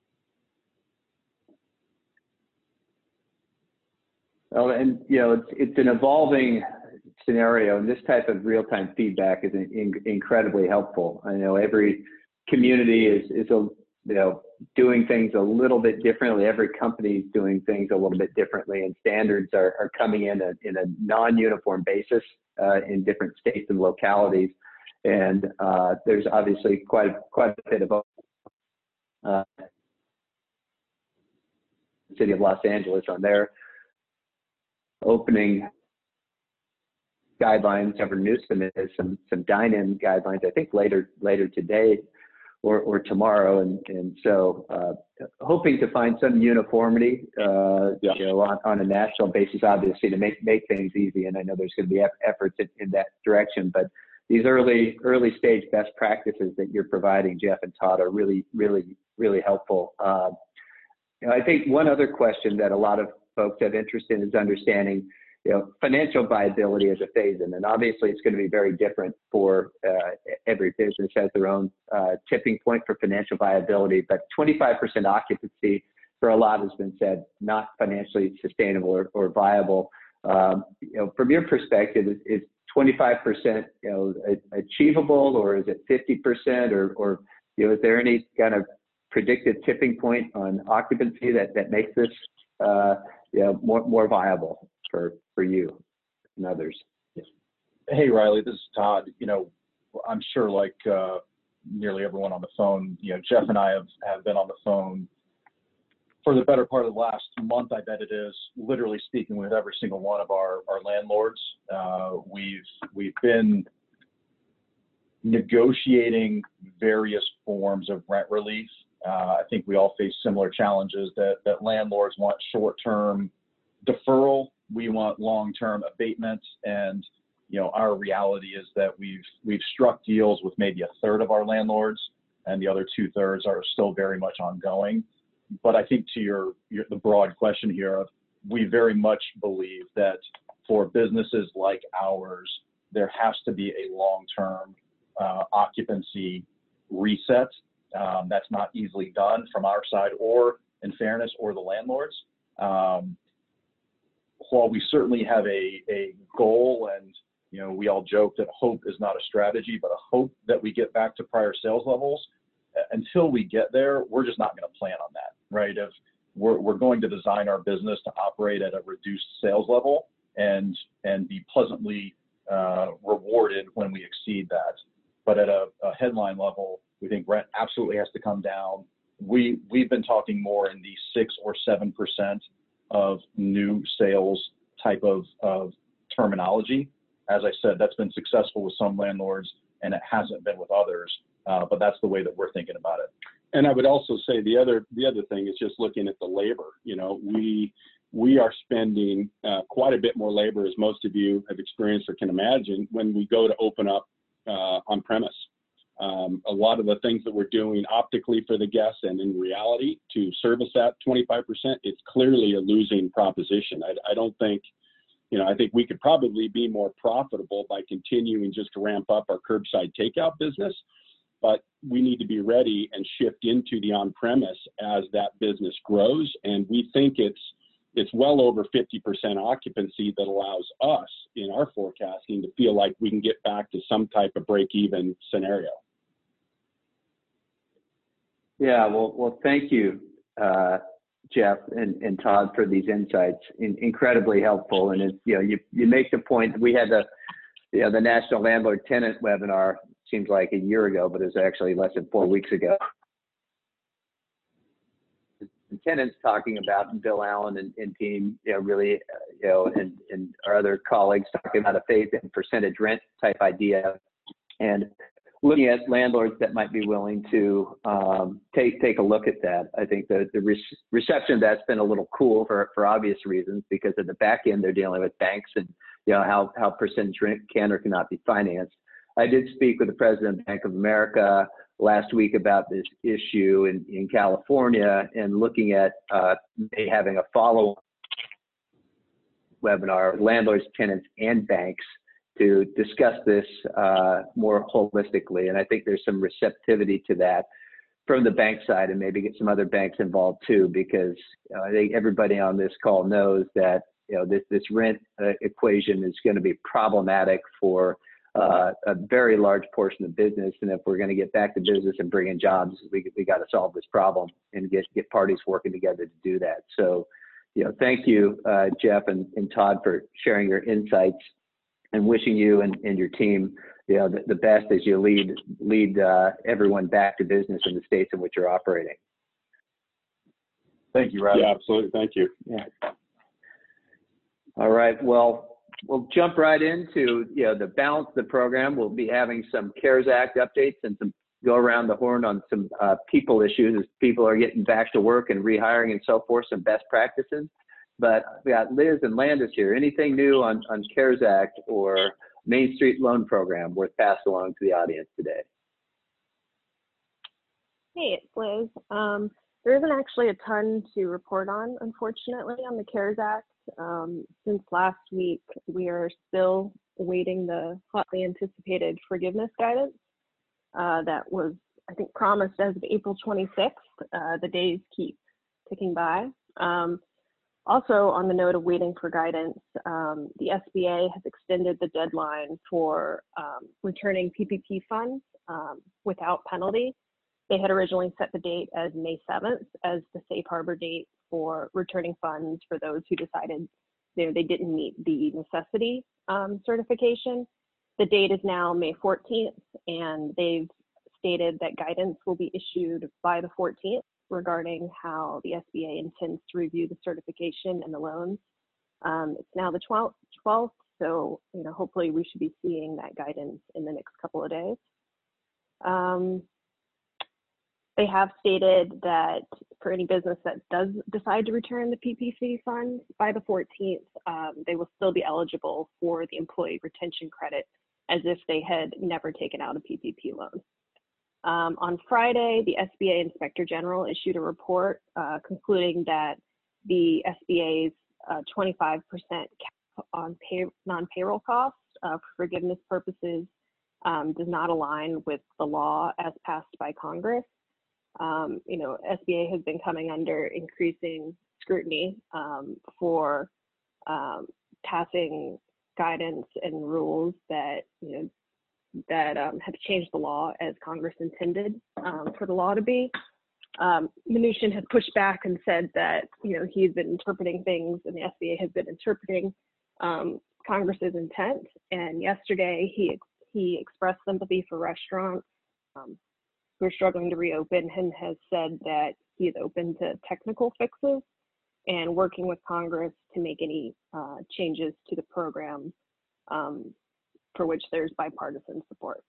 Well, and you know, it's it's an evolving scenario, and this type of real-time feedback is in, incredibly helpful. I know every community is is a you know doing things a little bit differently. Every company is doing things a little bit differently, and standards are, are coming in a, in a non-uniform basis uh, in different states and localities. And uh, there's obviously quite quite a bit of uh, the city of Los Angeles on their opening guidelines. Governor Newsom is some some dine-in guidelines, I think later later today or or tomorrow, and and so uh, hoping to find some uniformity, uh, yeah. you know, on, on a national basis, obviously, to make make things easy. And I know there's going to be efforts in, in that direction, but these early early stage best practices that you're providing, Jeff and Todd, are really really really helpful. Uh, you know, I think one other question that a lot of folks have interest in is understanding, you know, financial viability as a phase-in, and obviously it's going to be very different for uh, every business has their own uh, tipping point for financial viability. But twenty-five percent occupancy for a lot has been said not financially sustainable or, or viable. Um, you know, from your perspective, is, is twenty-five percent you know achievable, or is it fifty percent, or or you know is there any kind of predicted tipping point on occupancy that that makes this uh, you know more more viable for for you and others? Hey, Riley, this is Todd. You know, I'm sure like uh, nearly everyone on the phone, you know, Jeff and I have, have been on the phone for the better part of the last month, I bet it is, literally speaking with every single one of our, our landlords. Uh, we've, we've been negotiating various forms of rent relief. Uh, I think we all face similar challenges that, that landlords want short-term deferral. We want long-term abatement, and you know our reality is that we've we've struck deals with maybe a third of our landlords, and the other two thirds are still very much ongoing. But I think to your, your the broad question here, of we very much believe that for businesses like ours, there has to be a long-term uh, occupancy reset. Um, that's not easily done from our side, or in fairness, or the landlords. Um, While we certainly have a, a goal, and you know we all joke that hope is not a strategy, but a hope that we get back to prior sales levels, until we get there, we're just not going to plan on that, right? If we're, we're going to design our business to operate at a reduced sales level and and be pleasantly uh, rewarded when we exceed that. But at a, a headline level, we think rent absolutely has to come down. We, we've been talking more in the six or seven percent of new sales type of, of terminology. As I said, that's been successful with some landlords and it hasn't been with others, uh, but that's the way that we're thinking about it. And I would also say the other the other thing is just looking at the labor. You know, we we are spending uh, quite a bit more labor, as most of you have experienced or can imagine, when we go to open up uh, on premise. Um, a lot of the things that we're doing optically for the guests and in reality to service that twenty-five percent, it's clearly a losing proposition. I, I don't think, you know, I think we could probably be more profitable by continuing just to ramp up our curbside takeout business, but we need to be ready and shift into the on-premise as that business grows. And we think it's it's well over fifty percent occupancy that allows us in our forecasting to feel like we can get back to some type of break-even scenario. Yeah, well, well, thank you, uh, Jeff and, and Todd, for these insights. In, incredibly helpful. And it, you know, you you make the point. We had the you know the National Landlord Tenant webinar. Seems like a year ago, but it was actually less than four weeks ago. The tenants talking about, and Bill Allen and, and team, you know, really, uh, you know, and, and our other colleagues talking about a phased-in percentage rent type idea. And looking at landlords that might be willing to um, take take a look at that. I think the, the re- reception of that's been a little cool for, for obvious reasons, because at the back end they're dealing with banks and you know how, how percentage rent can or cannot be financed. I did speak with the president of Bank of America last week about this issue in, in California and looking at uh, maybe having a follow-up webinar with landlords, tenants, and banks to discuss this uh, more holistically. And I think there's some receptivity to that from the bank side, and maybe get some other banks involved too, because you know, I think everybody on this call knows that you know this, this rent uh, equation is going to be problematic for uh, a very large portion of business. And if we're going to get back to business and bring in jobs, we, we got to solve this problem and get, get parties working together to do that. So, you know, thank you, uh, Jeff and, and Todd, for sharing your insights, and wishing you and, and your team, you know, the, the best as you lead lead uh, everyone back to business in the states in which you're operating. Thank you, Riley. Yeah, absolutely. Thank you. Yeah. All right. Well, we'll jump right into you know the balance of the program. We'll be having some CARES Act updates and some go around the horn on some uh, people issues as people are getting back to work and rehiring and so forth, some best practices. But we got Liz and Landis here. Anything new on, on CARES Act or Main Street Loan Program worth passing along to the audience today? Hey, it's Liz. Um, there isn't actually a ton to report on, unfortunately, on the CARES Act. Um, since last week, we are still awaiting the hotly anticipated forgiveness guidance uh, that was, I think, promised as of April twenty-sixth. Uh, the days keep ticking by. Um, Also, on the note of waiting for guidance, um, the S B A has extended the deadline for um, returning P P P funds um, without penalty. They had originally set the date as May seventh as the safe harbor date for returning funds for those who decided you know, they didn't meet the necessity um, certification. The date is now May fourteenth, and they've stated that guidance will be issued by the fourteenth. Regarding how the S B A intends to review the certification and the loans. Um, it's now the twelfth, twelfth, so you know hopefully we should be seeing that guidance in the next couple of days. Um, they have stated that for any business that does decide to return the P P P funds by the fourteenth, um, they will still be eligible for the employee retention credit as if they had never taken out a P P P loan. Um, on Friday, the S B A Inspector General issued a report uh, concluding that the S B A's uh, twenty-five percent cap on pay, non-payroll costs uh, for forgiveness purposes um, does not align with the law as passed by Congress. Um, you know, S B A has been coming under increasing scrutiny um, for um, passing guidance and rules that, you know, that um, have changed the law as Congress intended um, for the law to be. Um, Mnuchin has pushed back and said that you know he's been interpreting things, and the S B A has been interpreting um, Congress's intent. And yesterday, he he expressed sympathy for restaurants um, who are struggling to reopen, and has said that he is open to technical fixes and working with Congress to make any uh, changes to the program. Um, for which there's bipartisan support.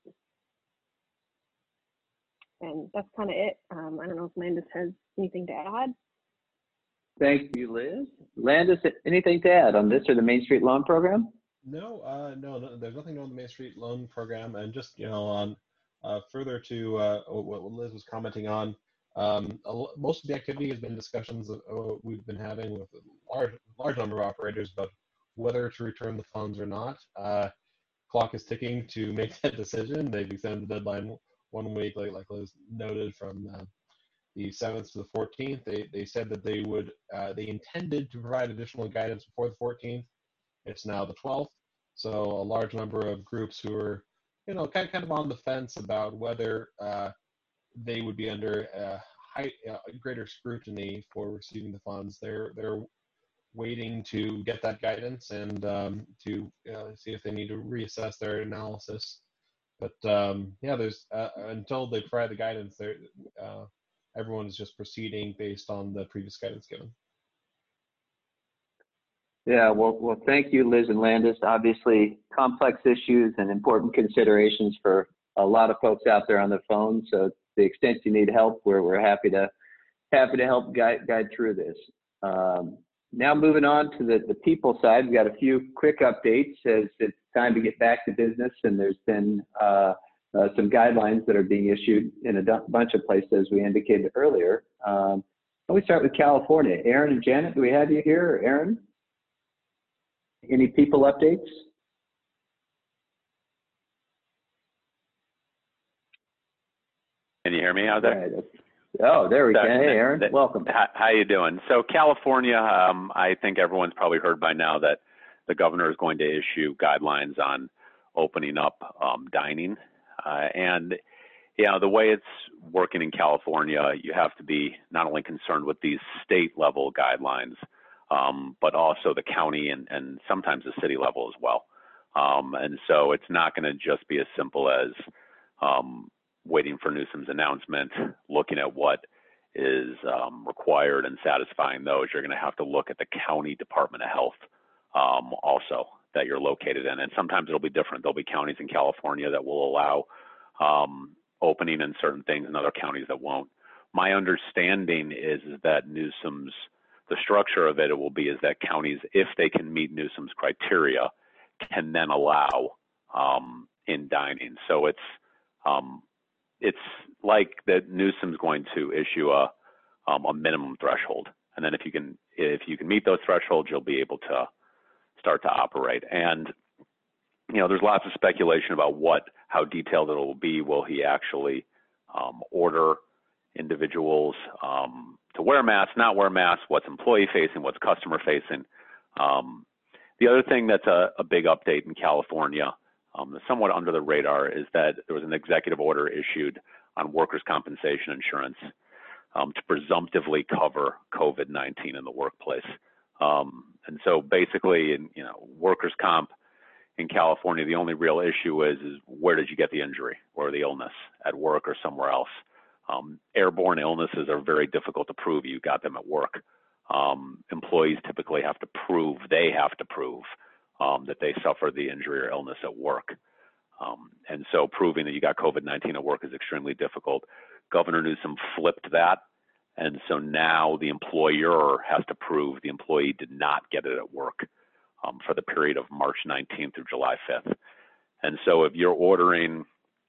And that's kind of it. Um, I don't know if Landis has anything to add. Thank you, Liz. Landis, anything to add on this or the Main Street Loan Program? No, uh, no, no, there's nothing on the Main Street Loan Program. And just, you know, on uh, further to uh, what Liz was commenting on, um, most of the activity has been discussions of, uh, we've been having with a large, large number of operators about whether to return the funds or not. Uh, clock is ticking to make that decision. They've extended the deadline one week, like, like Liz noted, from uh, the seventh to the fourteenth. They they said that they would uh, they intended to provide additional guidance before the fourteenth. It's now the twelfth. So a large number of groups who are, you know, kind kind of on the fence about whether uh, they would be under uh, high, uh, greater scrutiny for receiving the funds. They're they're waiting to get that guidance and um, to uh, see if they need to reassess their analysis. But um, yeah, there's uh, until they provide the guidance, there uh, everyone is just proceeding based on the previous guidance given. Yeah, well, well, thank you, Liz and Landis. Obviously, complex issues and important considerations for a lot of folks out there on the phone. So to the extent you need help, we're, we're happy to happy to help guide, guide through this. Um, now moving on to the, the people side, we've got a few quick updates as it's time to get back to business, and there's been uh, uh, some guidelines that are being issued in a bunch of places, as we indicated earlier. Um, let me start with California. Aaron and Janet, do we have you here? Or Aaron? Any people updates? Can you hear me out there? Right. Oh, there we go. Hey, Aaron, that, welcome. How, how you doing? So California, um, I think everyone's probably heard by now that the governor is going to issue guidelines on opening up um, dining. Uh, and, you know, the way it's working in California, you have to be not only concerned with these state level guidelines, um, but also the county and, and sometimes the city level as well. Um, and so it's not going to just be as simple as um, waiting for Newsom's announcement, looking at what is um, required and satisfying those. You're going to have to look at the county Department of Health um, also that you're located in. And sometimes it'll be different. There'll be counties in California that will allow um, opening in certain things and other counties that won't. My understanding is, is that Newsom's, the structure of it, it will be is that counties, if they can meet Newsom's criteria, can then allow um, in dining. So it's, um, it's like that Newsom's going to issue a um, a minimum threshold, and then if you can if you can meet those thresholds, you'll be able to start to operate. And you know, there's lots of speculation about what how detailed it will be. Will he actually um, order individuals um, to wear masks, not wear masks? What's employee facing? What's customer facing? Um, the other thing that's a, a big update in California, Um, somewhat under the radar, is that there was an executive order issued on workers' compensation insurance um, to presumptively cover COVID nineteen in the workplace. Um, and so basically, in you know, workers' comp in California, the only real issue is, is where did you get the injury or the illness, at work or somewhere else? Um, airborne illnesses are very difficult to prove you got them at work. Um, employees typically have to prove, they have to prove Um, that they suffered the injury or illness at work. Um, and so proving that you got COVID nineteen at work is extremely difficult. Governor Newsom flipped that. And so now the employer has to prove the employee did not get it at work um, for the period of March nineteenth through July fifth. And so if you're ordering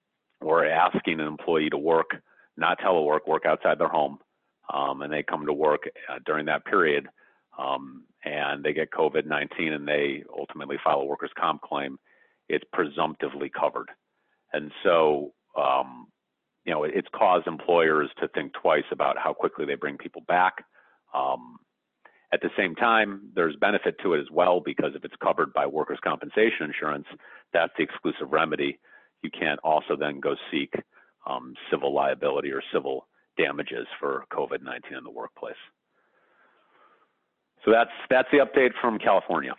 or asking an employee to work, not telework, work outside their home, um, and they come to work uh, during that period, um, and they get COVID nineteen and they ultimately file a workers' comp claim, it's presumptively covered. And so, um, you know, it's caused employers to think twice about how quickly they bring people back. Um, at the same time, there's benefit to it as well, because if it's covered by workers' compensation insurance, that's the exclusive remedy. You can't also then go seek um, civil liability or civil damages for COVID nineteen in the workplace. So that's that's the update from California.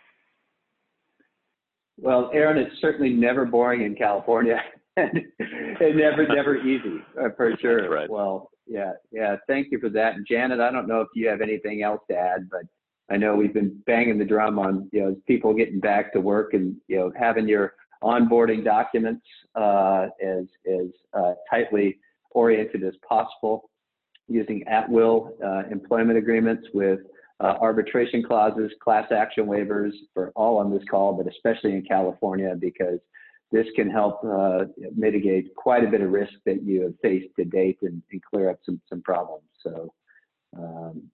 Well, Aaron, it's certainly never boring in California, and never never easy uh, for sure. That's right. Well, yeah, yeah. Thank you for that. And Janet, I don't know if you have anything else to add, but I know we've been banging the drum on you know people getting back to work and you know having your onboarding documents uh, as as uh, tightly oriented as possible, using at-will uh, employment agreements with Uh, arbitration clauses, class action waivers for all on this call, but especially in California, because this can help uh, mitigate quite a bit of risk that you have faced to date and, and clear up some, some problems. So, um,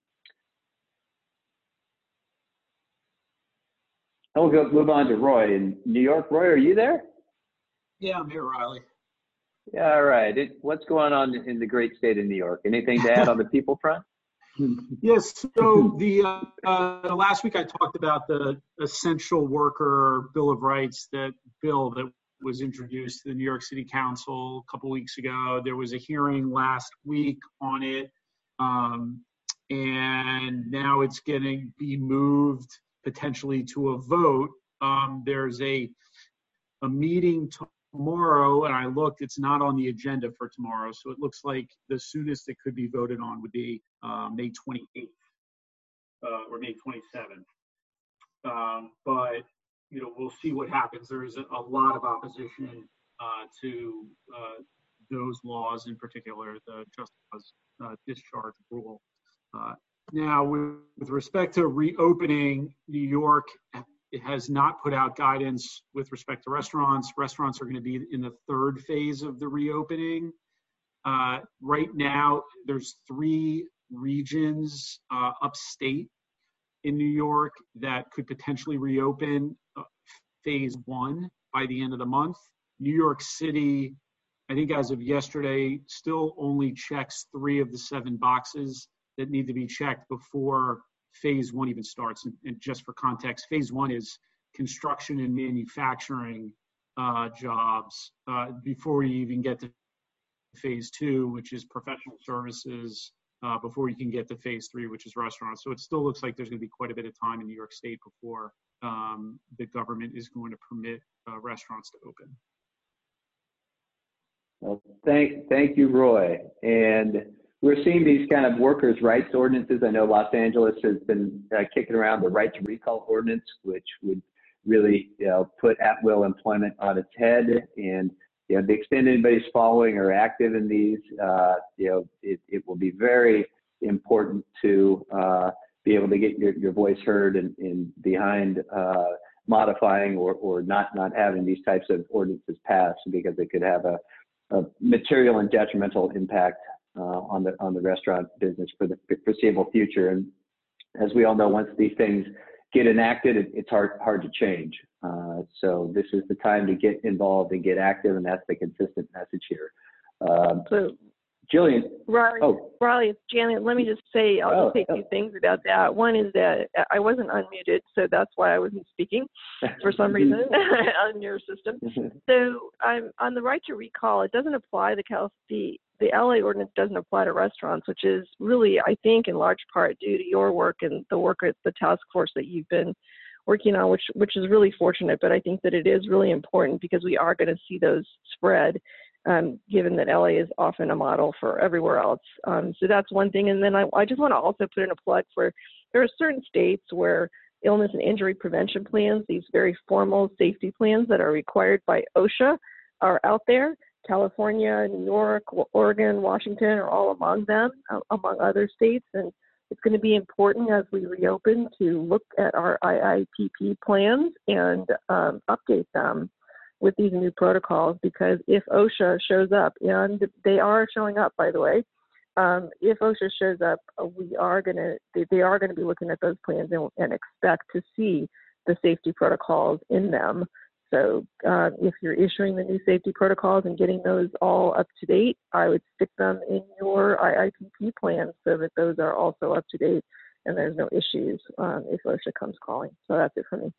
I'll go move on to Roy in New York. Roy, are you there? Yeah, I'm here, Riley. Yeah, all right. It, what's going on in the great state of New York? Anything to add on the people front? Yes. So the uh, uh, last week I talked about the Essential Worker Bill of Rights, that bill that was introduced to the New York City Council a couple weeks ago. There was a hearing last week on it, um, and now it's going to be moved potentially to a vote. Um, there's a a meeting tomorrow, and I looked, it's not on the agenda for tomorrow. So it looks like the soonest it could be voted on would be uh, May twenty-eighth uh, or May twenty-seventh. Um, but, you know, we'll see what happens. There's a, a lot of opposition uh, to uh, those laws, in particular the just cause uh, discharge rule. Uh, now, with, with respect to reopening, New York has not put out guidance with respect to restaurants. Restaurants are going to be in the third phase of the reopening. Uh, right now, there's three regions uh, upstate in New York that could potentially reopen uh, phase one by the end of the month. New York City, I think as of yesterday, still only checks three of the seven boxes that need to be checked before phase one even starts. And, and just for context, phase one is construction and manufacturing uh, jobs uh, before you even get to phase two, which is professional services, uh, before you can get to phase three, which is restaurants. So it still looks like there's going to be quite a bit of time in New York State before um, the government is going to permit uh, restaurants to open. Well, thank, thank you, Roy. And we're seeing these kind of workers' rights ordinances. I know Los Angeles has been uh, kicking around the right to recall ordinance, which would really, you know, put at-will employment on its head. And, you know, the extent anybody's following or active in these, uh, you know, it, it will be very important to uh, be able to get your, your voice heard and, and behind uh, modifying or, or not, not having these types of ordinances passed, because they could have a, a material and detrimental impact uh, on the on the restaurant business for the foreseeable future. And as we all know, once these things get enacted, it, it's hard hard to change. Uh, so this is the time to get involved and get active, and that's the consistent message here. Um, So, Jillian. Riley, Oh. Riley, it's Janet. Let me just say, I'll Oh, just say oh. two things about that. One is that I wasn't unmuted, so that's why I wasn't speaking for some reason on your system. So I'm on the right to recall. It doesn't apply the Cal the the L A ordinance doesn't apply to restaurants, which is really, I think, in large part due to your work and the work at the task force that you've been working on, which which is really fortunate. But I think that it is really important because we are going to see those spread. Um, given that L A is often a model for everywhere else. Um, so that's one thing. And then I, I just want to also put in a plug for, there are certain states where illness and injury prevention plans, these very formal safety plans that are required by OSHA, are out there. California, New York, Oregon, Washington are all among them, uh, among other states. And it's going to be important as we reopen to look at our I I P P plans and um, update them with these new protocols, because if OSHA shows up, and they are showing up, by the way, um, if OSHA shows up, we are going to, they, they are going to be looking at those plans and, and expect to see the safety protocols in them. So uh, if you're issuing the new safety protocols and getting those all up to date, I would stick them in your I I P P plans so that those are also up to date and there's no issues um, if OSHA comes calling. So that's it for me.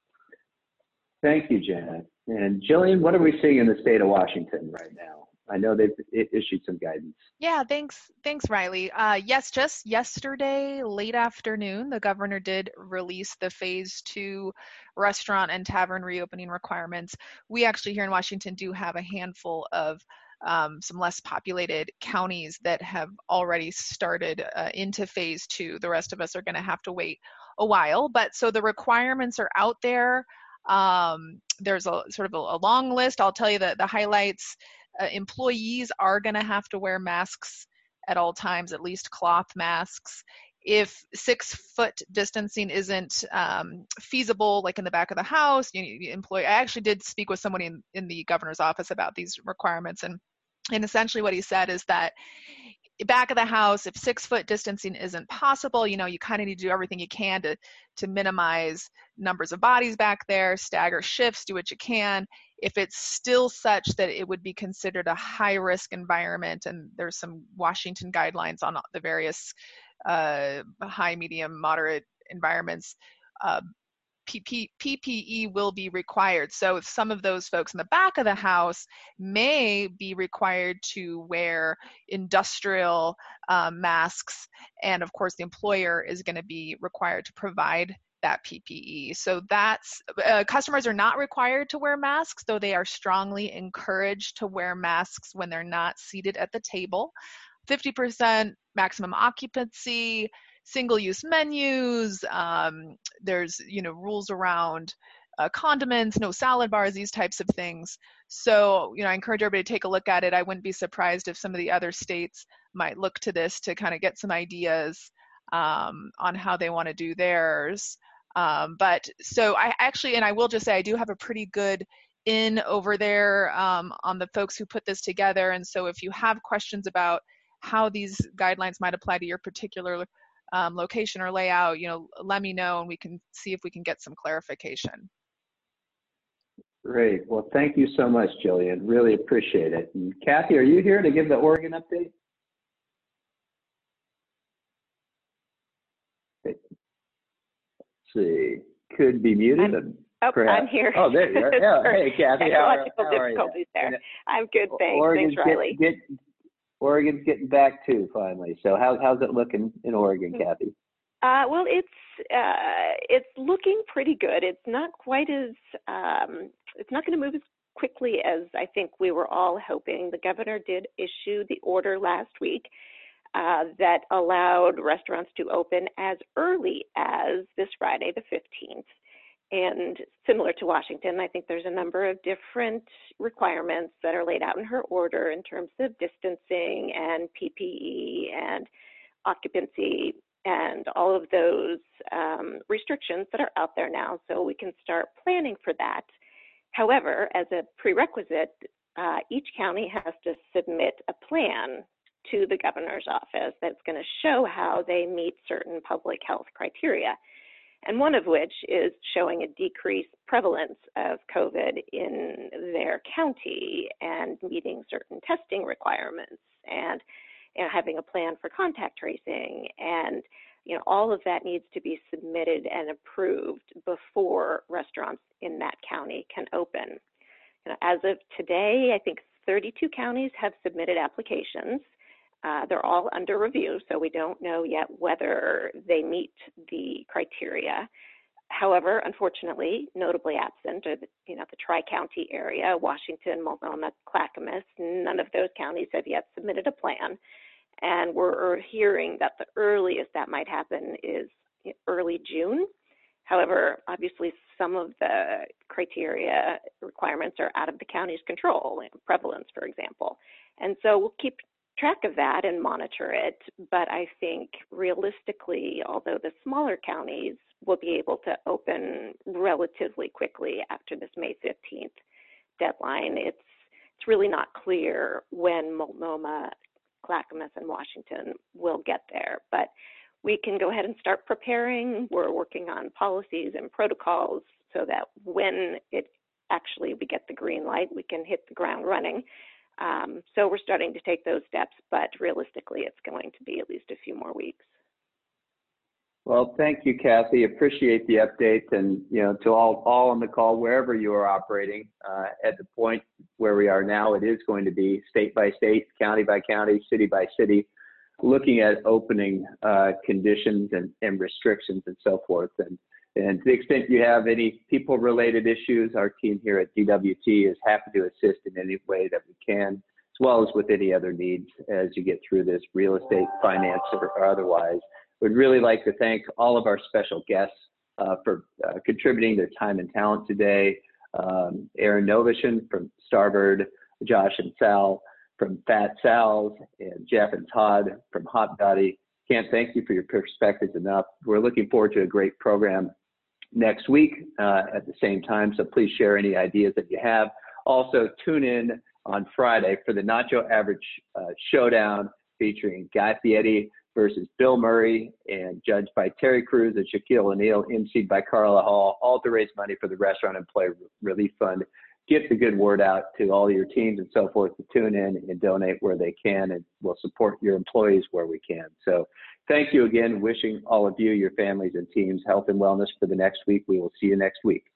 Thank you, Janet. And Jillian, what are we seeing in the state of Washington right now? I know they've issued some guidance. Yeah, thanks, thanks, Riley. Uh, yes, just yesterday, late afternoon, the governor did release the phase two restaurant and tavern reopening requirements. We actually here in Washington do have a handful of um, some less populated counties that have already started uh, into phase two. The rest of us are going to have to wait a while, but so the requirements are out there. Um, there's a sort of a, a long list. I'll tell you that the highlights. Uh, employees are going to have to wear masks at all times, at least cloth masks. If six foot distancing isn't um, feasible, like in the back of the house, you, you employee. I actually did speak with somebody in, in the governor's office about these requirements, and and essentially what he said is that back of the house, if six foot distancing isn't possible, you know, you kind of need to do everything you can to to minimize numbers of bodies back there, stagger shifts, do what you can. If it's still such that it would be considered a high risk environment, and there's some Washington guidelines on the various uh, high, medium, moderate environments, uh, P P E will be required. So if some of those folks in the back of the house may be required to wear industrial um, masks, and of course the employer is going to be required to provide that P P E. So that's, uh, customers are not required to wear masks, though they are strongly encouraged to wear masks when they're not seated at the table. fifty percent maximum occupancy, single-use menus, um, there's, you know, rules around uh, condiments, no salad bars, these types of things. So, you know, I encourage everybody to take a look at it. I wouldn't be surprised if some of the other states might look to this to kind of get some ideas um, on how they want to do theirs. Um, but so I actually, and I will just say, I do have a pretty good in over there um, on the folks who put this together. And so if you have questions about how these guidelines might apply to your particular um, location or layout, you know, let me know and we can see if we can get some clarification. Great. Well, thank you so much, Jillian. Really appreciate it. And Kathy, are you here to give the Oregon update? Let's see. Could be muted. I'm, oh, perhaps. I'm here. Oh, there you are. Yeah. Hey, Kathy. How are, how are you? There. I'm good, thanks. Oregon's thanks, Riley. Get, get, Oregon's getting back too, finally. So how, how's it looking in Oregon, Kathy? Uh, well, it's uh, it's looking pretty good. It's not quite as um, it's not going to move as quickly as I think we were all hoping. The governor did issue the order last week uh, that allowed restaurants to open as early as this Friday, the fifteenth. And similar to Washington, I think there's a number of different requirements that are laid out in her order in terms of distancing and P P E and occupancy and all of those um, restrictions that are out there now, so we can start planning for that. However, as a prerequisite, uh, each county has to submit a plan to the governor's office that's going to show how they meet certain public health criteria, and one of which is showing a decreased prevalence of COVID in their county and meeting certain testing requirements and you know, having a plan for contact tracing, and you know, all of that needs to be submitted and approved before restaurants in that county can open. You know, as of today, I think thirty-two counties have submitted applications. Uh, they're all under review, so we don't know yet whether they meet the criteria. However, unfortunately, notably absent are the, you know, the Tri-County area, Washington, Multnomah, Clackamas. None of those counties have yet submitted a plan. And we're hearing that the earliest that might happen is early June. However, obviously, some of the criteria requirements are out of the county's control, prevalence, for example. And so we'll keep track of that and monitor it. But I think realistically, although the smaller counties will be able to open relatively quickly after this May fifteenth deadline, it's it's really not clear when Multnomah, Clackamas, and Washington will get there. But we can go ahead and start preparing. We're working on policies and protocols so that when it actually we get the green light, we can hit the ground running. Um, so we're starting to take those steps, but realistically, it's going to be at least a few more weeks. Well, thank you, Kathy. Appreciate the update, and you know, to all all on the call, wherever you are operating, uh, at the point where we are now, it is going to be state by state, county by county, city by city, looking at opening uh, conditions and, and restrictions and so forth. And and to the extent you have any people-related issues, our team here at D W T is happy to assist in any way that we can, as well as with any other needs as you get through this, real estate, finance, or, or otherwise. We'd really like to thank all of our special guests uh, for uh, contributing their time and talent today. Um, Aaron Novician from Starbird, Josh and Sal from Fat Sal's, and Jeff and Todd from Hot Dotty. Can't thank you for your perspectives enough. We're looking forward to a great program next week uh, at the same time, so please share any ideas that you have. Also, tune in on Friday for the Nacho Average uh, Showdown featuring Guy Fieri versus Bill Murray, and judged by Terry Crews and Shaquille O'Neal, emceed by Carla Hall, all to raise money for the Restaurant Employee Relief Fund. Get the good word out to all your teams and so forth to tune in and donate where they can, and we'll support your employees where we can. So thank you again. Wishing all of you, your families, and teams health and wellness for the next week. We will see you next week.